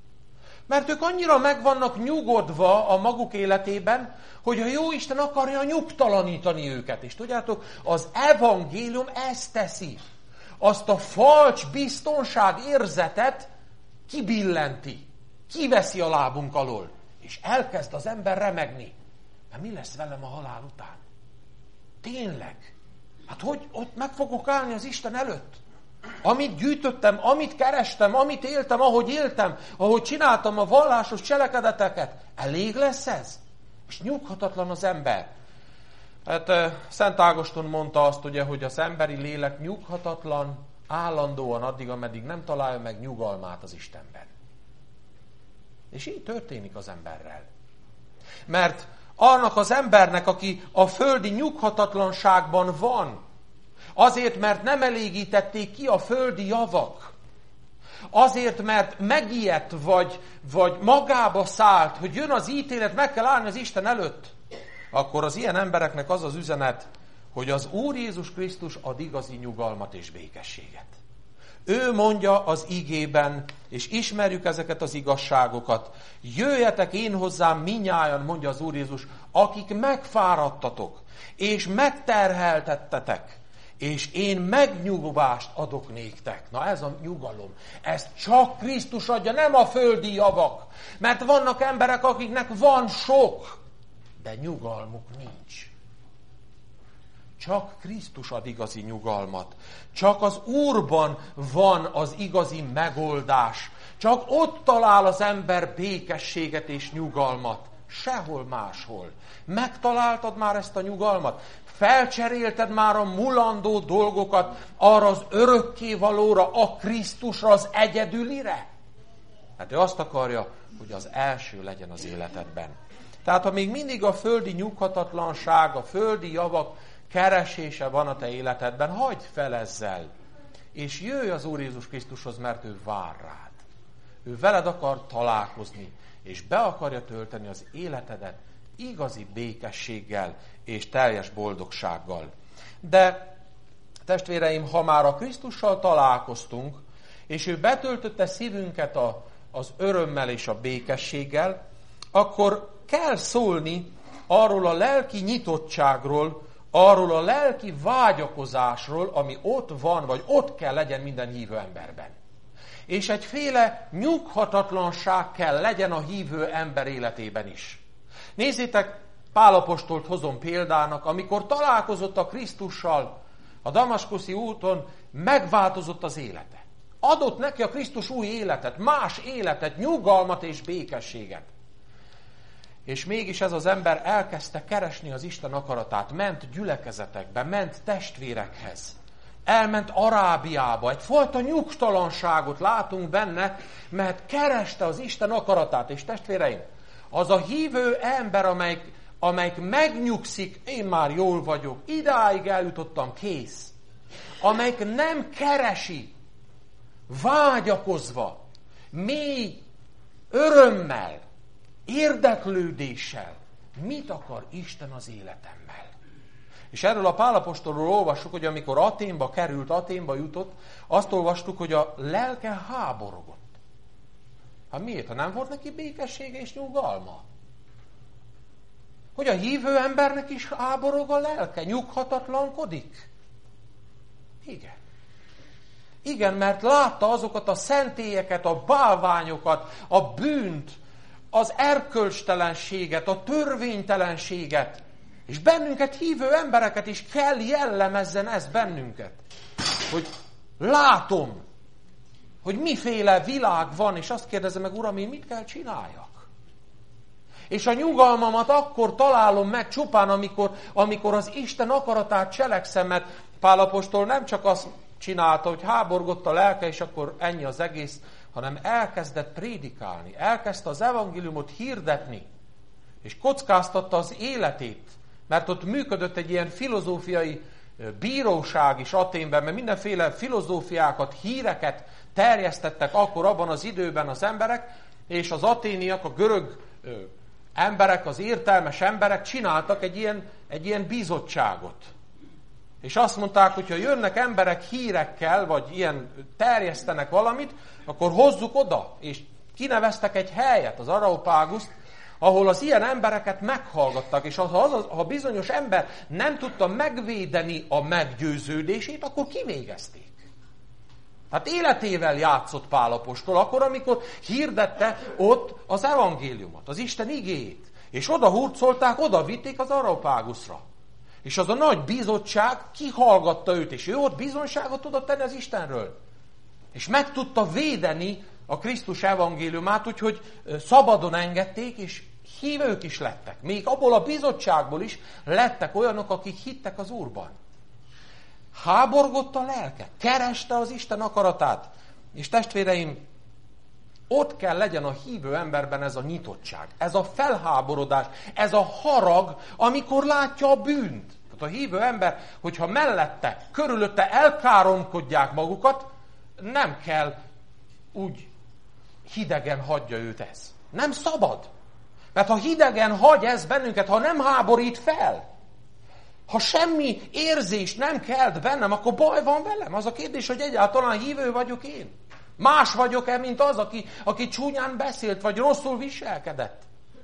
Mert ők annyira meg vannak nyugodva a maguk életében, hogy a Jóisten akarja nyugtalanítani őket. És tudjátok, az evangélium ezt teszi. Azt a falcs biztonság érzetet kibillenti. Kiveszi a lábunk alól. És elkezd az ember remegni. Mert mi lesz velem a halál után? Tényleg. Hát hogy ott meg fogok állni az Isten előtt? Amit gyűjtöttem, amit kerestem, amit éltem, ahogy csináltam a vallásos cselekedeteket, elég lesz ez? És nyughatatlan az ember. Hát Szent Ágoston mondta azt, ugye, hogy az emberi lélek nyughatatlan állandóan addig, ameddig nem találja meg nyugalmát az Istenben. És így történik az emberrel. Mert annak az embernek, aki a földi nyughatatlanságban van, azért, mert nem elégítették ki a földi javak, azért, mert megijedt, vagy magába szállt, hogy jön az ítélet, meg kell állni az Isten előtt, akkor az ilyen embereknek az az üzenet, hogy az Úr Jézus Krisztus ad igazi nyugalmat és békességet. Ő mondja az igében, és ismerjük ezeket az igazságokat, jöjjetek én hozzám minnyájan, mondja az Úr Jézus, akik megfáradtatok, és megterheltettetek, és én megnyugvást adok néktek. Na ez a nyugalom. Ezt csak Krisztus adja, nem a földi javak. Mert vannak emberek, akiknek van sok, de nyugalmuk nincs. Csak Krisztus ad igazi nyugalmat. Csak az Úrban van az igazi megoldás. Csak ott talál az ember békességet és nyugalmat. Sehol máshol. Megtaláltad már ezt a nyugalmat? Felcserélted már a mulandó dolgokat arra az örökkévalóra, a Krisztusra, az egyedülire? Hát ő azt akarja, hogy az első legyen az életedben. Tehát ha még mindig a földi nyughatatlanság, a földi javak keresése van a te életedben, hagyd fel ezzel, és jöjj az Úr Jézus Krisztushoz, mert ő vár rád. Ő veled akar találkozni, és be akarja tölteni az életedet igazi békességgel és teljes boldogsággal. De testvéreim, ha már a Krisztussal találkoztunk, és ő betöltötte szívünket az örömmel és a békességgel, akkor kell szólni arról a lelki nyitottságról, arról a lelki vágyakozásról, ami ott van, vagy ott kell legyen minden hívő emberben. És egyféle nyughatatlanság kell legyen a hívő ember életében is. Nézzétek, Pál apostolt hozom példának, amikor találkozott a Krisztussal a damaskuszi úton, megváltozott az élete. Adott neki a Krisztus új életet, más életet, nyugalmat és békességet. És mégis ez az ember elkezdte keresni az Isten akaratát, ment gyülekezetekbe, ment testvérekhez, elment Arábiába, egyfajta nyugtalanságot látunk benne, mert kereste az Isten akaratát. És testvéreim, az a hívő ember, amelyik megnyugszik, én már jól vagyok, idáig eljutottam, kész. Amelyik nem keresi, vágyakozva, mély örömmel, érdeklődéssel, mit akar Isten az életemmel. És erről a Pál apostolról olvassuk, hogy amikor Aténba jutott, azt olvastuk, hogy a lelke háborogott. Hát miért? Ha nem volt neki békessége és nyugalma? Hogy a hívő embernek is háborog a lelke, nyughatatlankodik? Igen. Igen, mert látta azokat a szentélyeket, a bálványokat, a bűnt, az erkölcstelenséget, a törvénytelenséget, és bennünket, hívő embereket is kell jellemezzen ez bennünket. Hogy látom, hogy miféle világ van, és azt kérdezem meg, Uram, én mit kell csináljak? És a nyugalmamat akkor találom meg csupán, amikor az Isten akaratát cselekszem, mert Pál apostol nem csak azt csinálta, hogy háborgott a lelke, és akkor ennyi az egész, hanem elkezdett prédikálni, elkezdte az evangéliumot hirdetni, és kockáztatta az életét, mert ott működött egy ilyen filozófiai bíróság is Aténben, mert mindenféle filozófiákat, híreket terjesztettek akkor abban az időben az emberek, és az aténiak, a görög emberek, az értelmes emberek csináltak egy ilyen bizottságot. És azt mondták, hogy ha jönnek emberek hírekkel, vagy ilyen terjesztenek valamit, akkor hozzuk oda, és kineveztek egy helyet, az Areopáguszt, ahol az ilyen embereket meghallgattak, és ha bizonyos ember nem tudta megvédeni a meggyőződését, akkor kivégezték. Tehát életével játszott Pál apostol, akkor, amikor hirdette ott az evangéliumot, az Isten igéjét. És oda hurcolták, oda vitték az Areopáguszra. És az a nagy bizottság kihallgatta őt, és ő ott bizonyságot tudott tenni az Istenről. És meg tudta védeni a Krisztus evangéliumát, úgyhogy szabadon engedték, és hívők is lettek. Még abból a bizottságból is lettek olyanok, akik hittek az Úrban. Háborgott a lelke, kereste az Isten akaratát. És testvéreim, ott kell legyen a hívő emberben ez a nyitottság, ez a felháborodás, ez a harag, amikor látja a bűnt. Tehát a hívő ember, hogyha mellette, körülötte elkáromkodják magukat, nem kell úgy hidegen hagyja őt ez. Nem szabad. Mert ha hidegen hagy ez bennünket, ha nem háborít fel, ha semmi érzést nem kelt bennem, akkor baj van velem. Az a kérdés, hogy egyáltalán hívő vagyok én. Más vagyok-e, mint az, aki csúnyán beszélt, vagy rosszul viselkedett.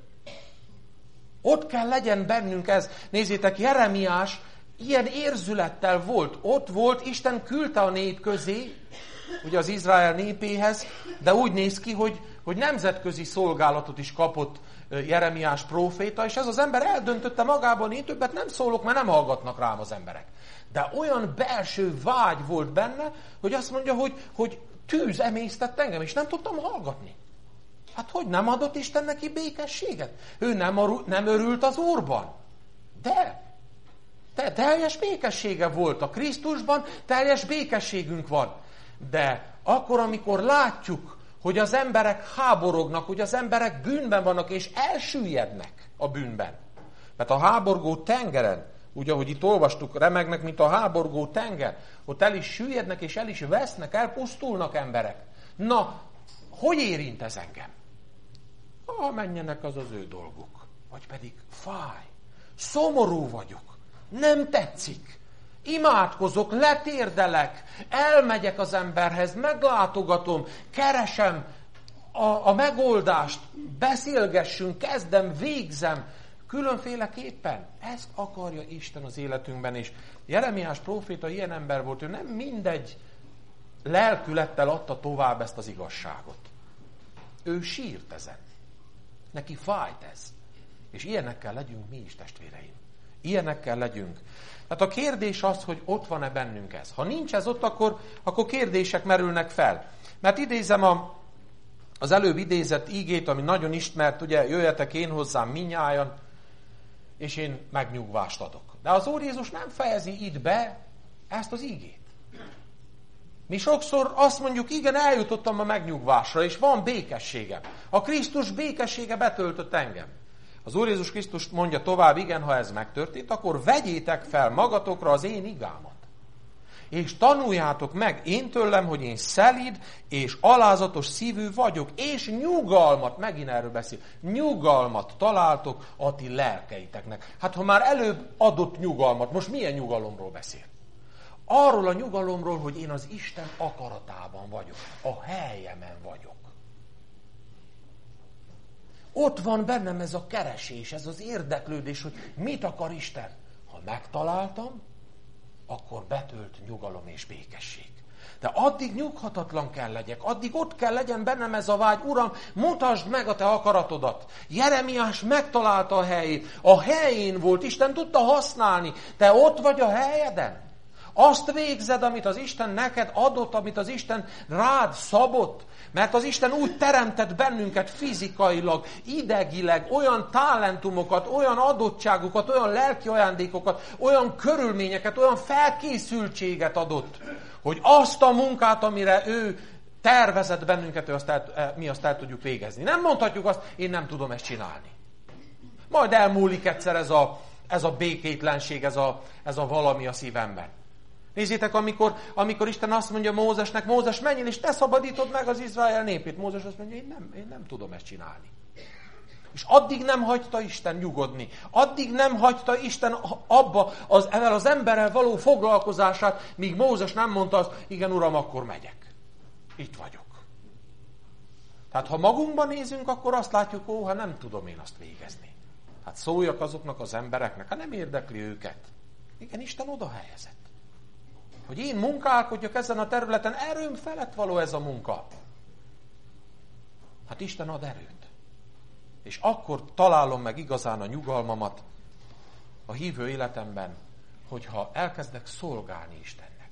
Ott kell legyen bennünk ez. Nézzétek, Jeremiás ilyen érzülettel volt. Ott volt, Isten küldte a nép közé, ugye az Izrael népéhez, de úgy néz ki, hogy nemzetközi szolgálatot is kapott Jeremiás próféta, és ez az ember eldöntötte magában, én többet nem szólok, mert nem hallgatnak rám az emberek. De olyan belső vágy volt benne, hogy azt mondja, hogy tűz emésztett engem, és nem tudtam hallgatni. Hát hogy nem adott Isten neki békességet? Ő nem örült az Úrban. De teljes békessége volt a Krisztusban, teljes békességünk van. De akkor, amikor látjuk, hogy az emberek háborognak, hogy az emberek bűnben vannak, és elsüllyednek a bűnben. Mert a háborgó tengeren, úgy, ahogy itt olvastuk, remegnek, mint a háborgó tenger, ott el is süllyednek, és el is vesznek, elpusztulnak emberek. Na, hogy érint ez engem? Ha menjenek, az az ő dolguk. Vagy pedig fáj. Szomorú vagyok. Nem tetszik. Imádkozok, letérdelek, elmegyek az emberhez, meglátogatom, keresem a megoldást, beszélgessünk, kezdem, végzem, különféleképpen. Ezt akarja Isten az életünkben, és Jeremiás próféta ilyen ember volt, ő nem mindegy lelkülettel adta tovább ezt az igazságot. Ő sírt ezen. Neki fájt ez. És ilyenekkel legyünk mi is, testvéreim. Ilyenekkel legyünk. Tehát a kérdés az, hogy ott van-e bennünk ez. Ha nincs ez ott, akkor kérdések merülnek fel. Mert idézem az előbb idézett ígét, ami nagyon ismert, ugye, jöjjetek én hozzám minnyájan, és én megnyugvást adok. De az Úr Jézus nem fejezi itt be ezt az ígét. Mi sokszor azt mondjuk, igen, eljutottam a megnyugvásra, és van békességem. A Krisztus békessége betöltött engem. Az Úr Jézus Krisztus mondja tovább, igen, ha ez megtörtént, akkor vegyétek fel magatokra az én igámat. És tanuljátok meg én tőlem, hogy én szelíd és alázatos szívű vagyok, és nyugalmat, megint erről beszél, nyugalmat találtok a ti lelkeiteknek. Hát ha már előbb adott nyugalmat, most milyen nyugalomról beszél? Arról a nyugalomról, hogy én az Isten akaratában vagyok, a helyemen vagyok. Ott van bennem ez a keresés, ez az érdeklődés, hogy mit akar Isten. Ha megtaláltam, akkor betölt nyugalom és békesség. De addig nyughatatlan kell legyek, addig ott kell legyen bennem ez a vágy, Uram, mutasd meg a te akaratodat. Jeremiás megtalálta a helyét, a helyén volt, Isten tudta használni, te ott vagy a helyeden. Azt végzed, amit az Isten neked adott, amit az Isten rád szabott, mert az Isten úgy teremtett bennünket fizikailag, idegileg, olyan talentumokat, olyan adottságokat, olyan lelki ajándékokat, olyan körülményeket, olyan felkészültséget adott, hogy azt a munkát, amire ő tervezett bennünket, mi azt el tudjuk végezni. Nem mondhatjuk azt, én nem tudom ezt csinálni. Majd elmúlik egyszer ez a békétlenség, ez a valami a szívemben. Nézzétek, amikor Isten azt mondja Mózesnek, Mózes, menjél és te szabadítod meg az Izrael népét. Mózes azt mondja, én nem tudom ezt csinálni. És addig nem hagyta Isten nyugodni. Addig nem hagyta Isten abba ezzel az emberrel való foglalkozását, míg Mózes nem mondta azt, igen, Uram, akkor megyek. Itt vagyok. Tehát ha magunkban nézünk, akkor azt látjuk, hát nem tudom én azt végezni. Hát szóljak azoknak az embereknek, hát nem érdekli őket. Igen, Isten oda helyezett. Hogy én munkálkodjak ezen a területen, erőm felett való ez a munka. Hát Isten ad erőt. És akkor találom meg igazán a nyugalmamat a hívő életemben, hogyha elkezdek szolgálni Istennek.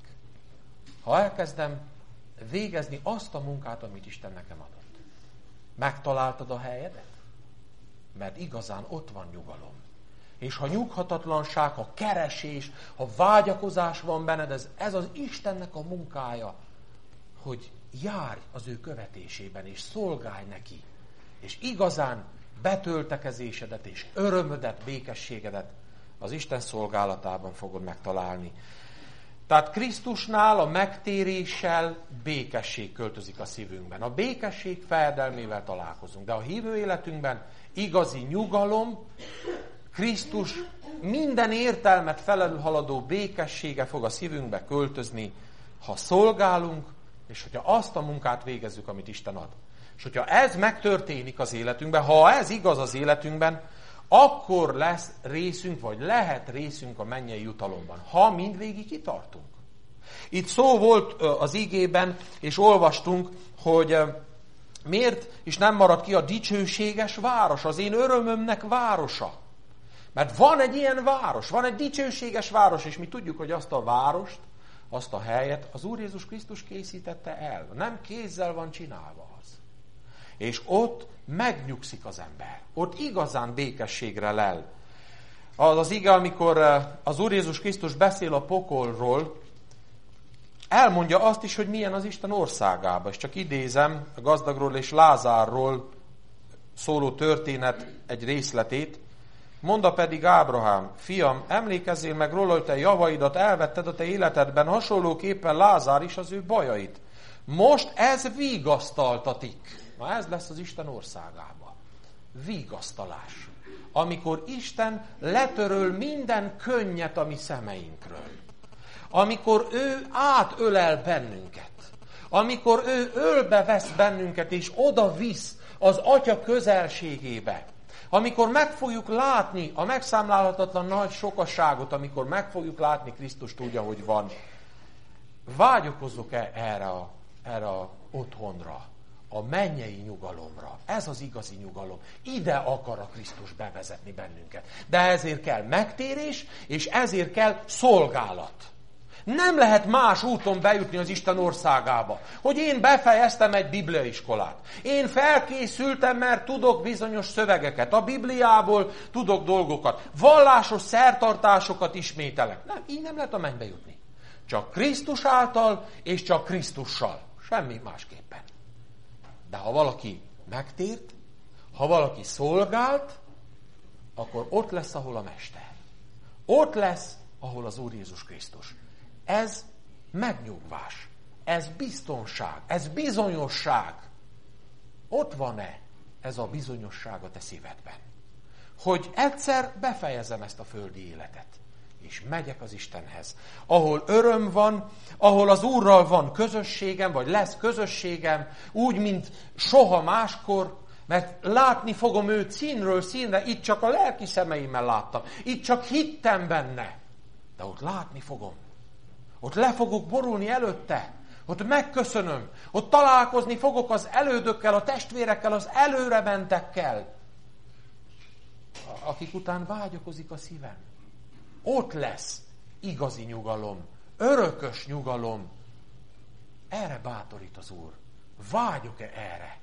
Ha elkezdem végezni azt a munkát, amit Isten nekem adott. Megtaláltad a helyedet? Mert igazán ott van nyugalom. És ha nyughatatlanság, ha keresés, ha vágyakozás van benned, ez az Istennek a munkája, hogy járj az ő követésében, és szolgálj neki. És igazán betöltekezésedet, és örömödet, békességedet az Isten szolgálatában fogod megtalálni. Tehát Krisztusnál a megtéréssel békesség költözik a szívünkben. A békesség fejedelmével találkozunk, de a hívő életünkben igazi nyugalom, Krisztus minden értelmet felülhaladó békessége fog a szívünkbe költözni, ha szolgálunk, és hogyha azt a munkát végezzük, amit Isten ad. És hogyha ez megtörténik az életünkben, ha ez igaz az életünkben, akkor lesz részünk, vagy lehet részünk a mennyei jutalomban, ha mindvégig kitartunk. Itt szó volt az igében, és olvastunk, hogy miért is nem marad ki a dicsőséges város, az én örömömnek városa. Mert van egy ilyen város, van egy dicsőséges város, és mi tudjuk, hogy azt a várost, azt a helyet az Úr Jézus Krisztus készítette el. Nem kézzel van csinálva az. És ott megnyugszik az ember. Ott igazán békességre lel. Az ige, amikor az Úr Jézus Krisztus beszél a pokolról, elmondja azt is, hogy milyen az Isten országában. És csak idézem a gazdagról és Lázárról szóló történet egy részletét. Mondta pedig Ábrahám: fiam, emlékezzél meg róla, hogy te javaidat elvetted a te életedben, hasonlóképpen Lázár is az ő bajait. Most ez vigasztaltatik. Na ez lesz az Isten országában. Vigasztalás. Amikor Isten letöröl minden könnyet a mi szemeinkről. Amikor ő átölel bennünket. Amikor ő ölbe vesz bennünket és oda visz az Atya közelségébe. Amikor meg fogjuk látni a megszámlálhatatlan nagy sokasságot, amikor meg fogjuk látni Krisztust úgy, ahogy van. Vágyakozzuk-e erre a otthonra, a mennyei nyugalomra? Ez az igazi nyugalom. Ide akar a Krisztus bevezetni bennünket. De ezért kell megtérés, és ezért kell szolgálat. Nem lehet más úton bejutni az Isten országába, hogy én befejeztem egy bibliaiskolát. Én felkészültem, mert tudok bizonyos szövegeket. A Bibliából tudok dolgokat. Vallásos szertartásokat ismételek. Nem, így nem lehet a mennybe jutni. Csak Krisztus által, és csak Krisztussal. Semmi másképpen. De ha valaki megtért, ha valaki szolgált, akkor ott lesz, ahol a Mester. Ott lesz, ahol az Úr Jézus Krisztus. Ez megnyugvás, ez biztonság, ez bizonyosság. Ott van-e ez a bizonyosság a te szívedben? Hogy egyszer befejezem ezt a földi életet, és megyek az Istenhez. Ahol öröm van, ahol az Úrral van közösségem, vagy lesz közösségem, úgy, mint soha máskor, mert látni fogom őt színről színre, itt csak a lelki szemeimmel láttam, itt csak hittem benne, de ott látni fogom. Ott le fogok borulni előtte, ott megköszönöm, ott találkozni fogok az elődökkel, a testvérekkel, az előrementekkel, akik után vágyakozik a szívem. Ott lesz igazi nyugalom, örökös nyugalom. Erre bátorít az Úr. Vágyok-e erre?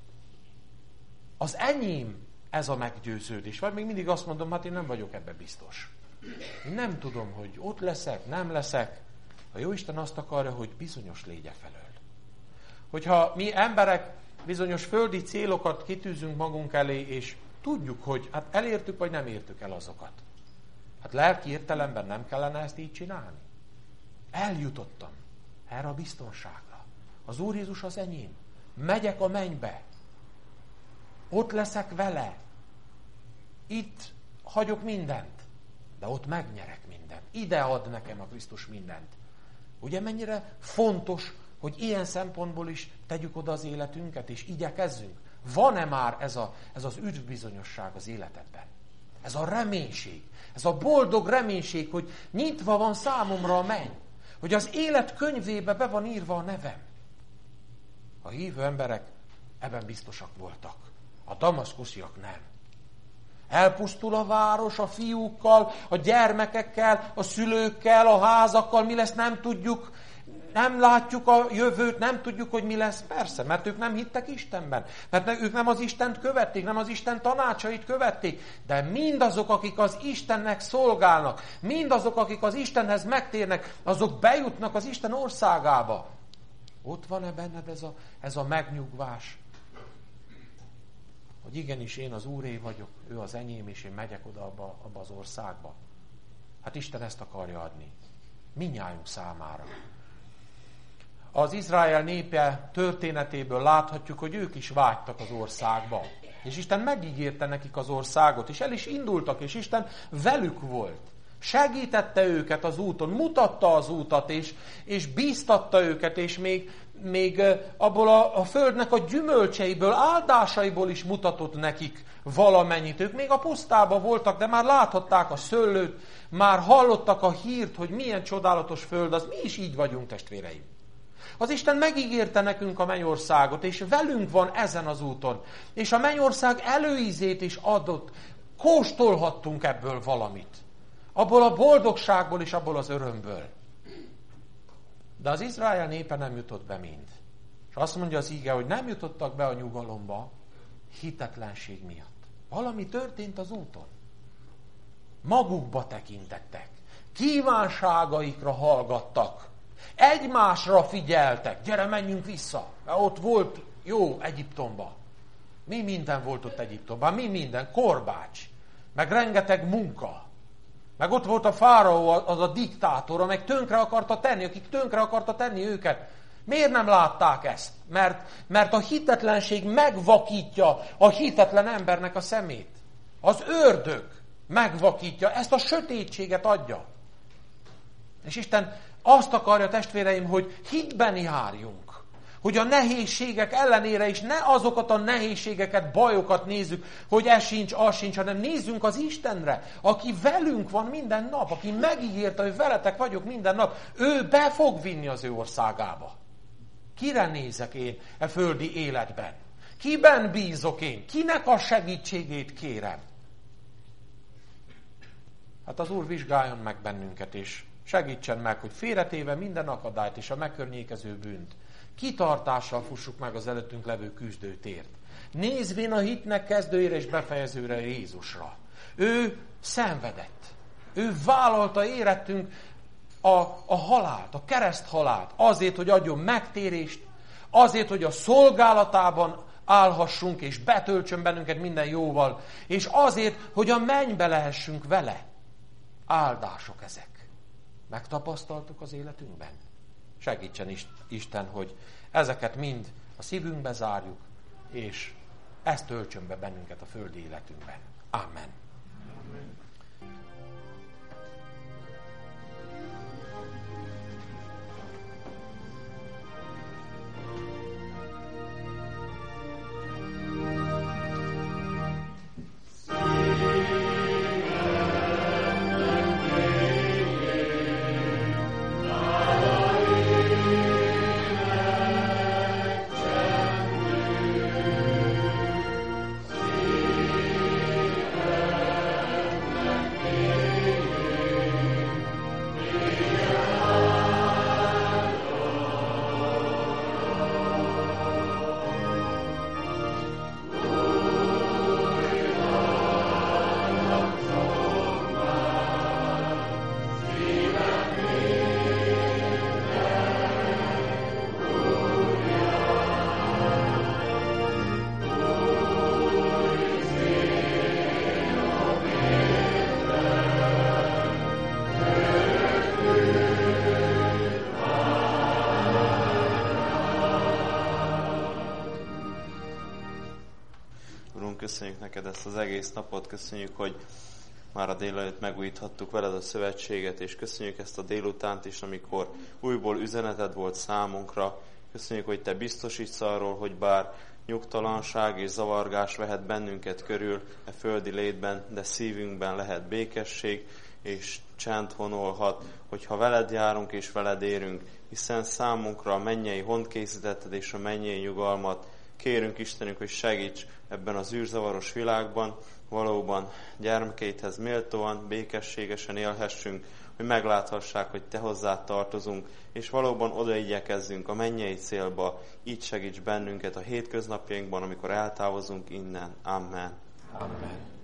Az enyém ez a meggyőződés. Vagy még mindig azt mondom, hát én nem vagyok ebbe biztos. Én nem tudom, hogy ott leszek, nem leszek. A Jóisten azt akarja, hogy bizonyos légyek felől. Hogyha mi emberek bizonyos földi célokat kitűzünk magunk elé, és tudjuk, hogy hát elértük, vagy nem értük el azokat. Hát lelki értelemben nem kellene ezt így csinálni. Eljutottam erre a biztonságra. Az Úr Jézus az enyém. Megyek a mennybe. Ott leszek vele. Itt hagyok mindent. De ott megnyerek mindent. Ide ad nekem a Krisztus mindent. Ugye mennyire fontos, hogy ilyen szempontból is tegyük oda az életünket, és igyekezzünk. Van-e már ez az üdvbizonyosság az életedben? Ez a reménység, ez a boldog reménység, hogy nyitva van számomra a menny, hogy az élet könyvébe be van írva a nevem. A hívő emberek ebben biztosak voltak. A damaszkusziak nem. Elpusztul a város a fiúkkal, a gyermekekkel, a szülőkkel, a házakkal, mi lesz, nem tudjuk. Nem látjuk a jövőt, nem tudjuk, hogy mi lesz. Persze, mert ők nem hittek Istenben. Mert ők nem az Istent követték, nem az Isten tanácsait követték. De mindazok, akik az Istennek szolgálnak, mindazok, akik az Istenhez megtérnek, azok bejutnak az Isten országába. Ott van-e benned ez a megnyugvás? Hogy igenis én az Úré vagyok, ő az enyém, és én megyek oda abba az országba. Hát Isten ezt akarja adni. Mindnyájunk számára. Az Izrael népe történetéből láthatjuk, hogy ők is vágytak az országba. És Isten megígérte nekik az országot, és el is indultak, és Isten velük volt. Segítette őket az úton, mutatta az útat, és bíztatta őket, és még abból a földnek a gyümölcseiből, áldásaiból is mutatott nekik valamennyit. Ők még a pusztában voltak, de már láthatták a szőlőt, már hallottak a hírt, hogy milyen csodálatos föld az. Mi is így vagyunk, testvéreim. Az Isten megígérte nekünk a mennyországot, és velünk van ezen az úton. És a mennyország előízét is adott. Kóstolhattunk ebből valamit. Abból a boldogságból és abból az örömből. De az Izrael népe nem jutott be mind. És azt mondja az íge, hogy nem jutottak be a nyugalomba hitetlenség miatt. Valami történt az úton. Magukba tekintettek. Kívánságaikra hallgattak. Egymásra figyeltek. Gyere, menjünk vissza. Mert ott volt jó Egyiptomba. Mi minden volt ott Egyiptomban? Mi minden? Korbács. Meg rengeteg munka. Meg ott volt a fáraó, az a diktátor, amely tönkre akarta tenni, akik tönkre akarta tenni őket. Miért nem látták ezt? Mert a hitetlenség megvakítja a hitetlen embernek a szemét. Az ördög megvakítja, ezt a sötétséget adja. És Isten azt akarja, testvéreim, hogy hitben járjunk. Hogy a nehézségek ellenére is ne azokat a nehézségeket, bajokat nézzük, hogy ez sincs, az sincs, hanem nézzünk az Istenre, aki velünk van minden nap, aki megígérte, hogy veletek vagyok minden nap. Ő be fog vinni az ő országába. Kire nézek én e földi életben? Kiben bízok én? Kinek a segítségét kérem? Hát az Úr vizsgáljon meg bennünket, és segítsen meg, hogy félretéve minden akadályt és a megkörnyékező bűnt, kitartással fussuk meg az előttünk levő küzdőtért. Nézvén a hitnek kezdőjére és befejezőre, Jézusra. Ő szenvedett. Ő vállalta érettünk a halált, a kereszthalált, azért, hogy adjon megtérést, azért, hogy a szolgálatában állhassunk, és betöltsön bennünket minden jóval, és azért, hogy a mennybe lehessünk vele. Áldások ezek. Megtapasztaltuk az életünkben? Segítsen Isten, hogy ezeket mind a szívünkbe zárjuk, és ezt töltsön be bennünket a földi életünkben. Amen. Köszönjük neked ezt az egész napot, köszönjük, hogy már a délelőtt megújíthattuk veled a szövetséget, és köszönjük ezt a délutánt is, amikor újból üzeneted volt számunkra. Köszönjük, hogy te biztosítsz arról, hogy bár nyugtalanság és zavargás vehet bennünket körül e földi létben, de szívünkben lehet békesség, és csend honolhat, hogyha veled járunk és veled érünk, hiszen számunkra a mennyei hont készítetted, és a mennyei nyugalmat Kérünk Istenünk, hogy segíts ebben az űrzavaros világban, valóban gyermekeidhez méltóan, békességesen élhessünk, hogy megláthassák, hogy Te hozzád tartozunk, és valóban oda igyekezzünk a mennyei célba. Így segíts bennünket a hétköznapjainkban, amikor eltávozunk innen. Amen. Amen.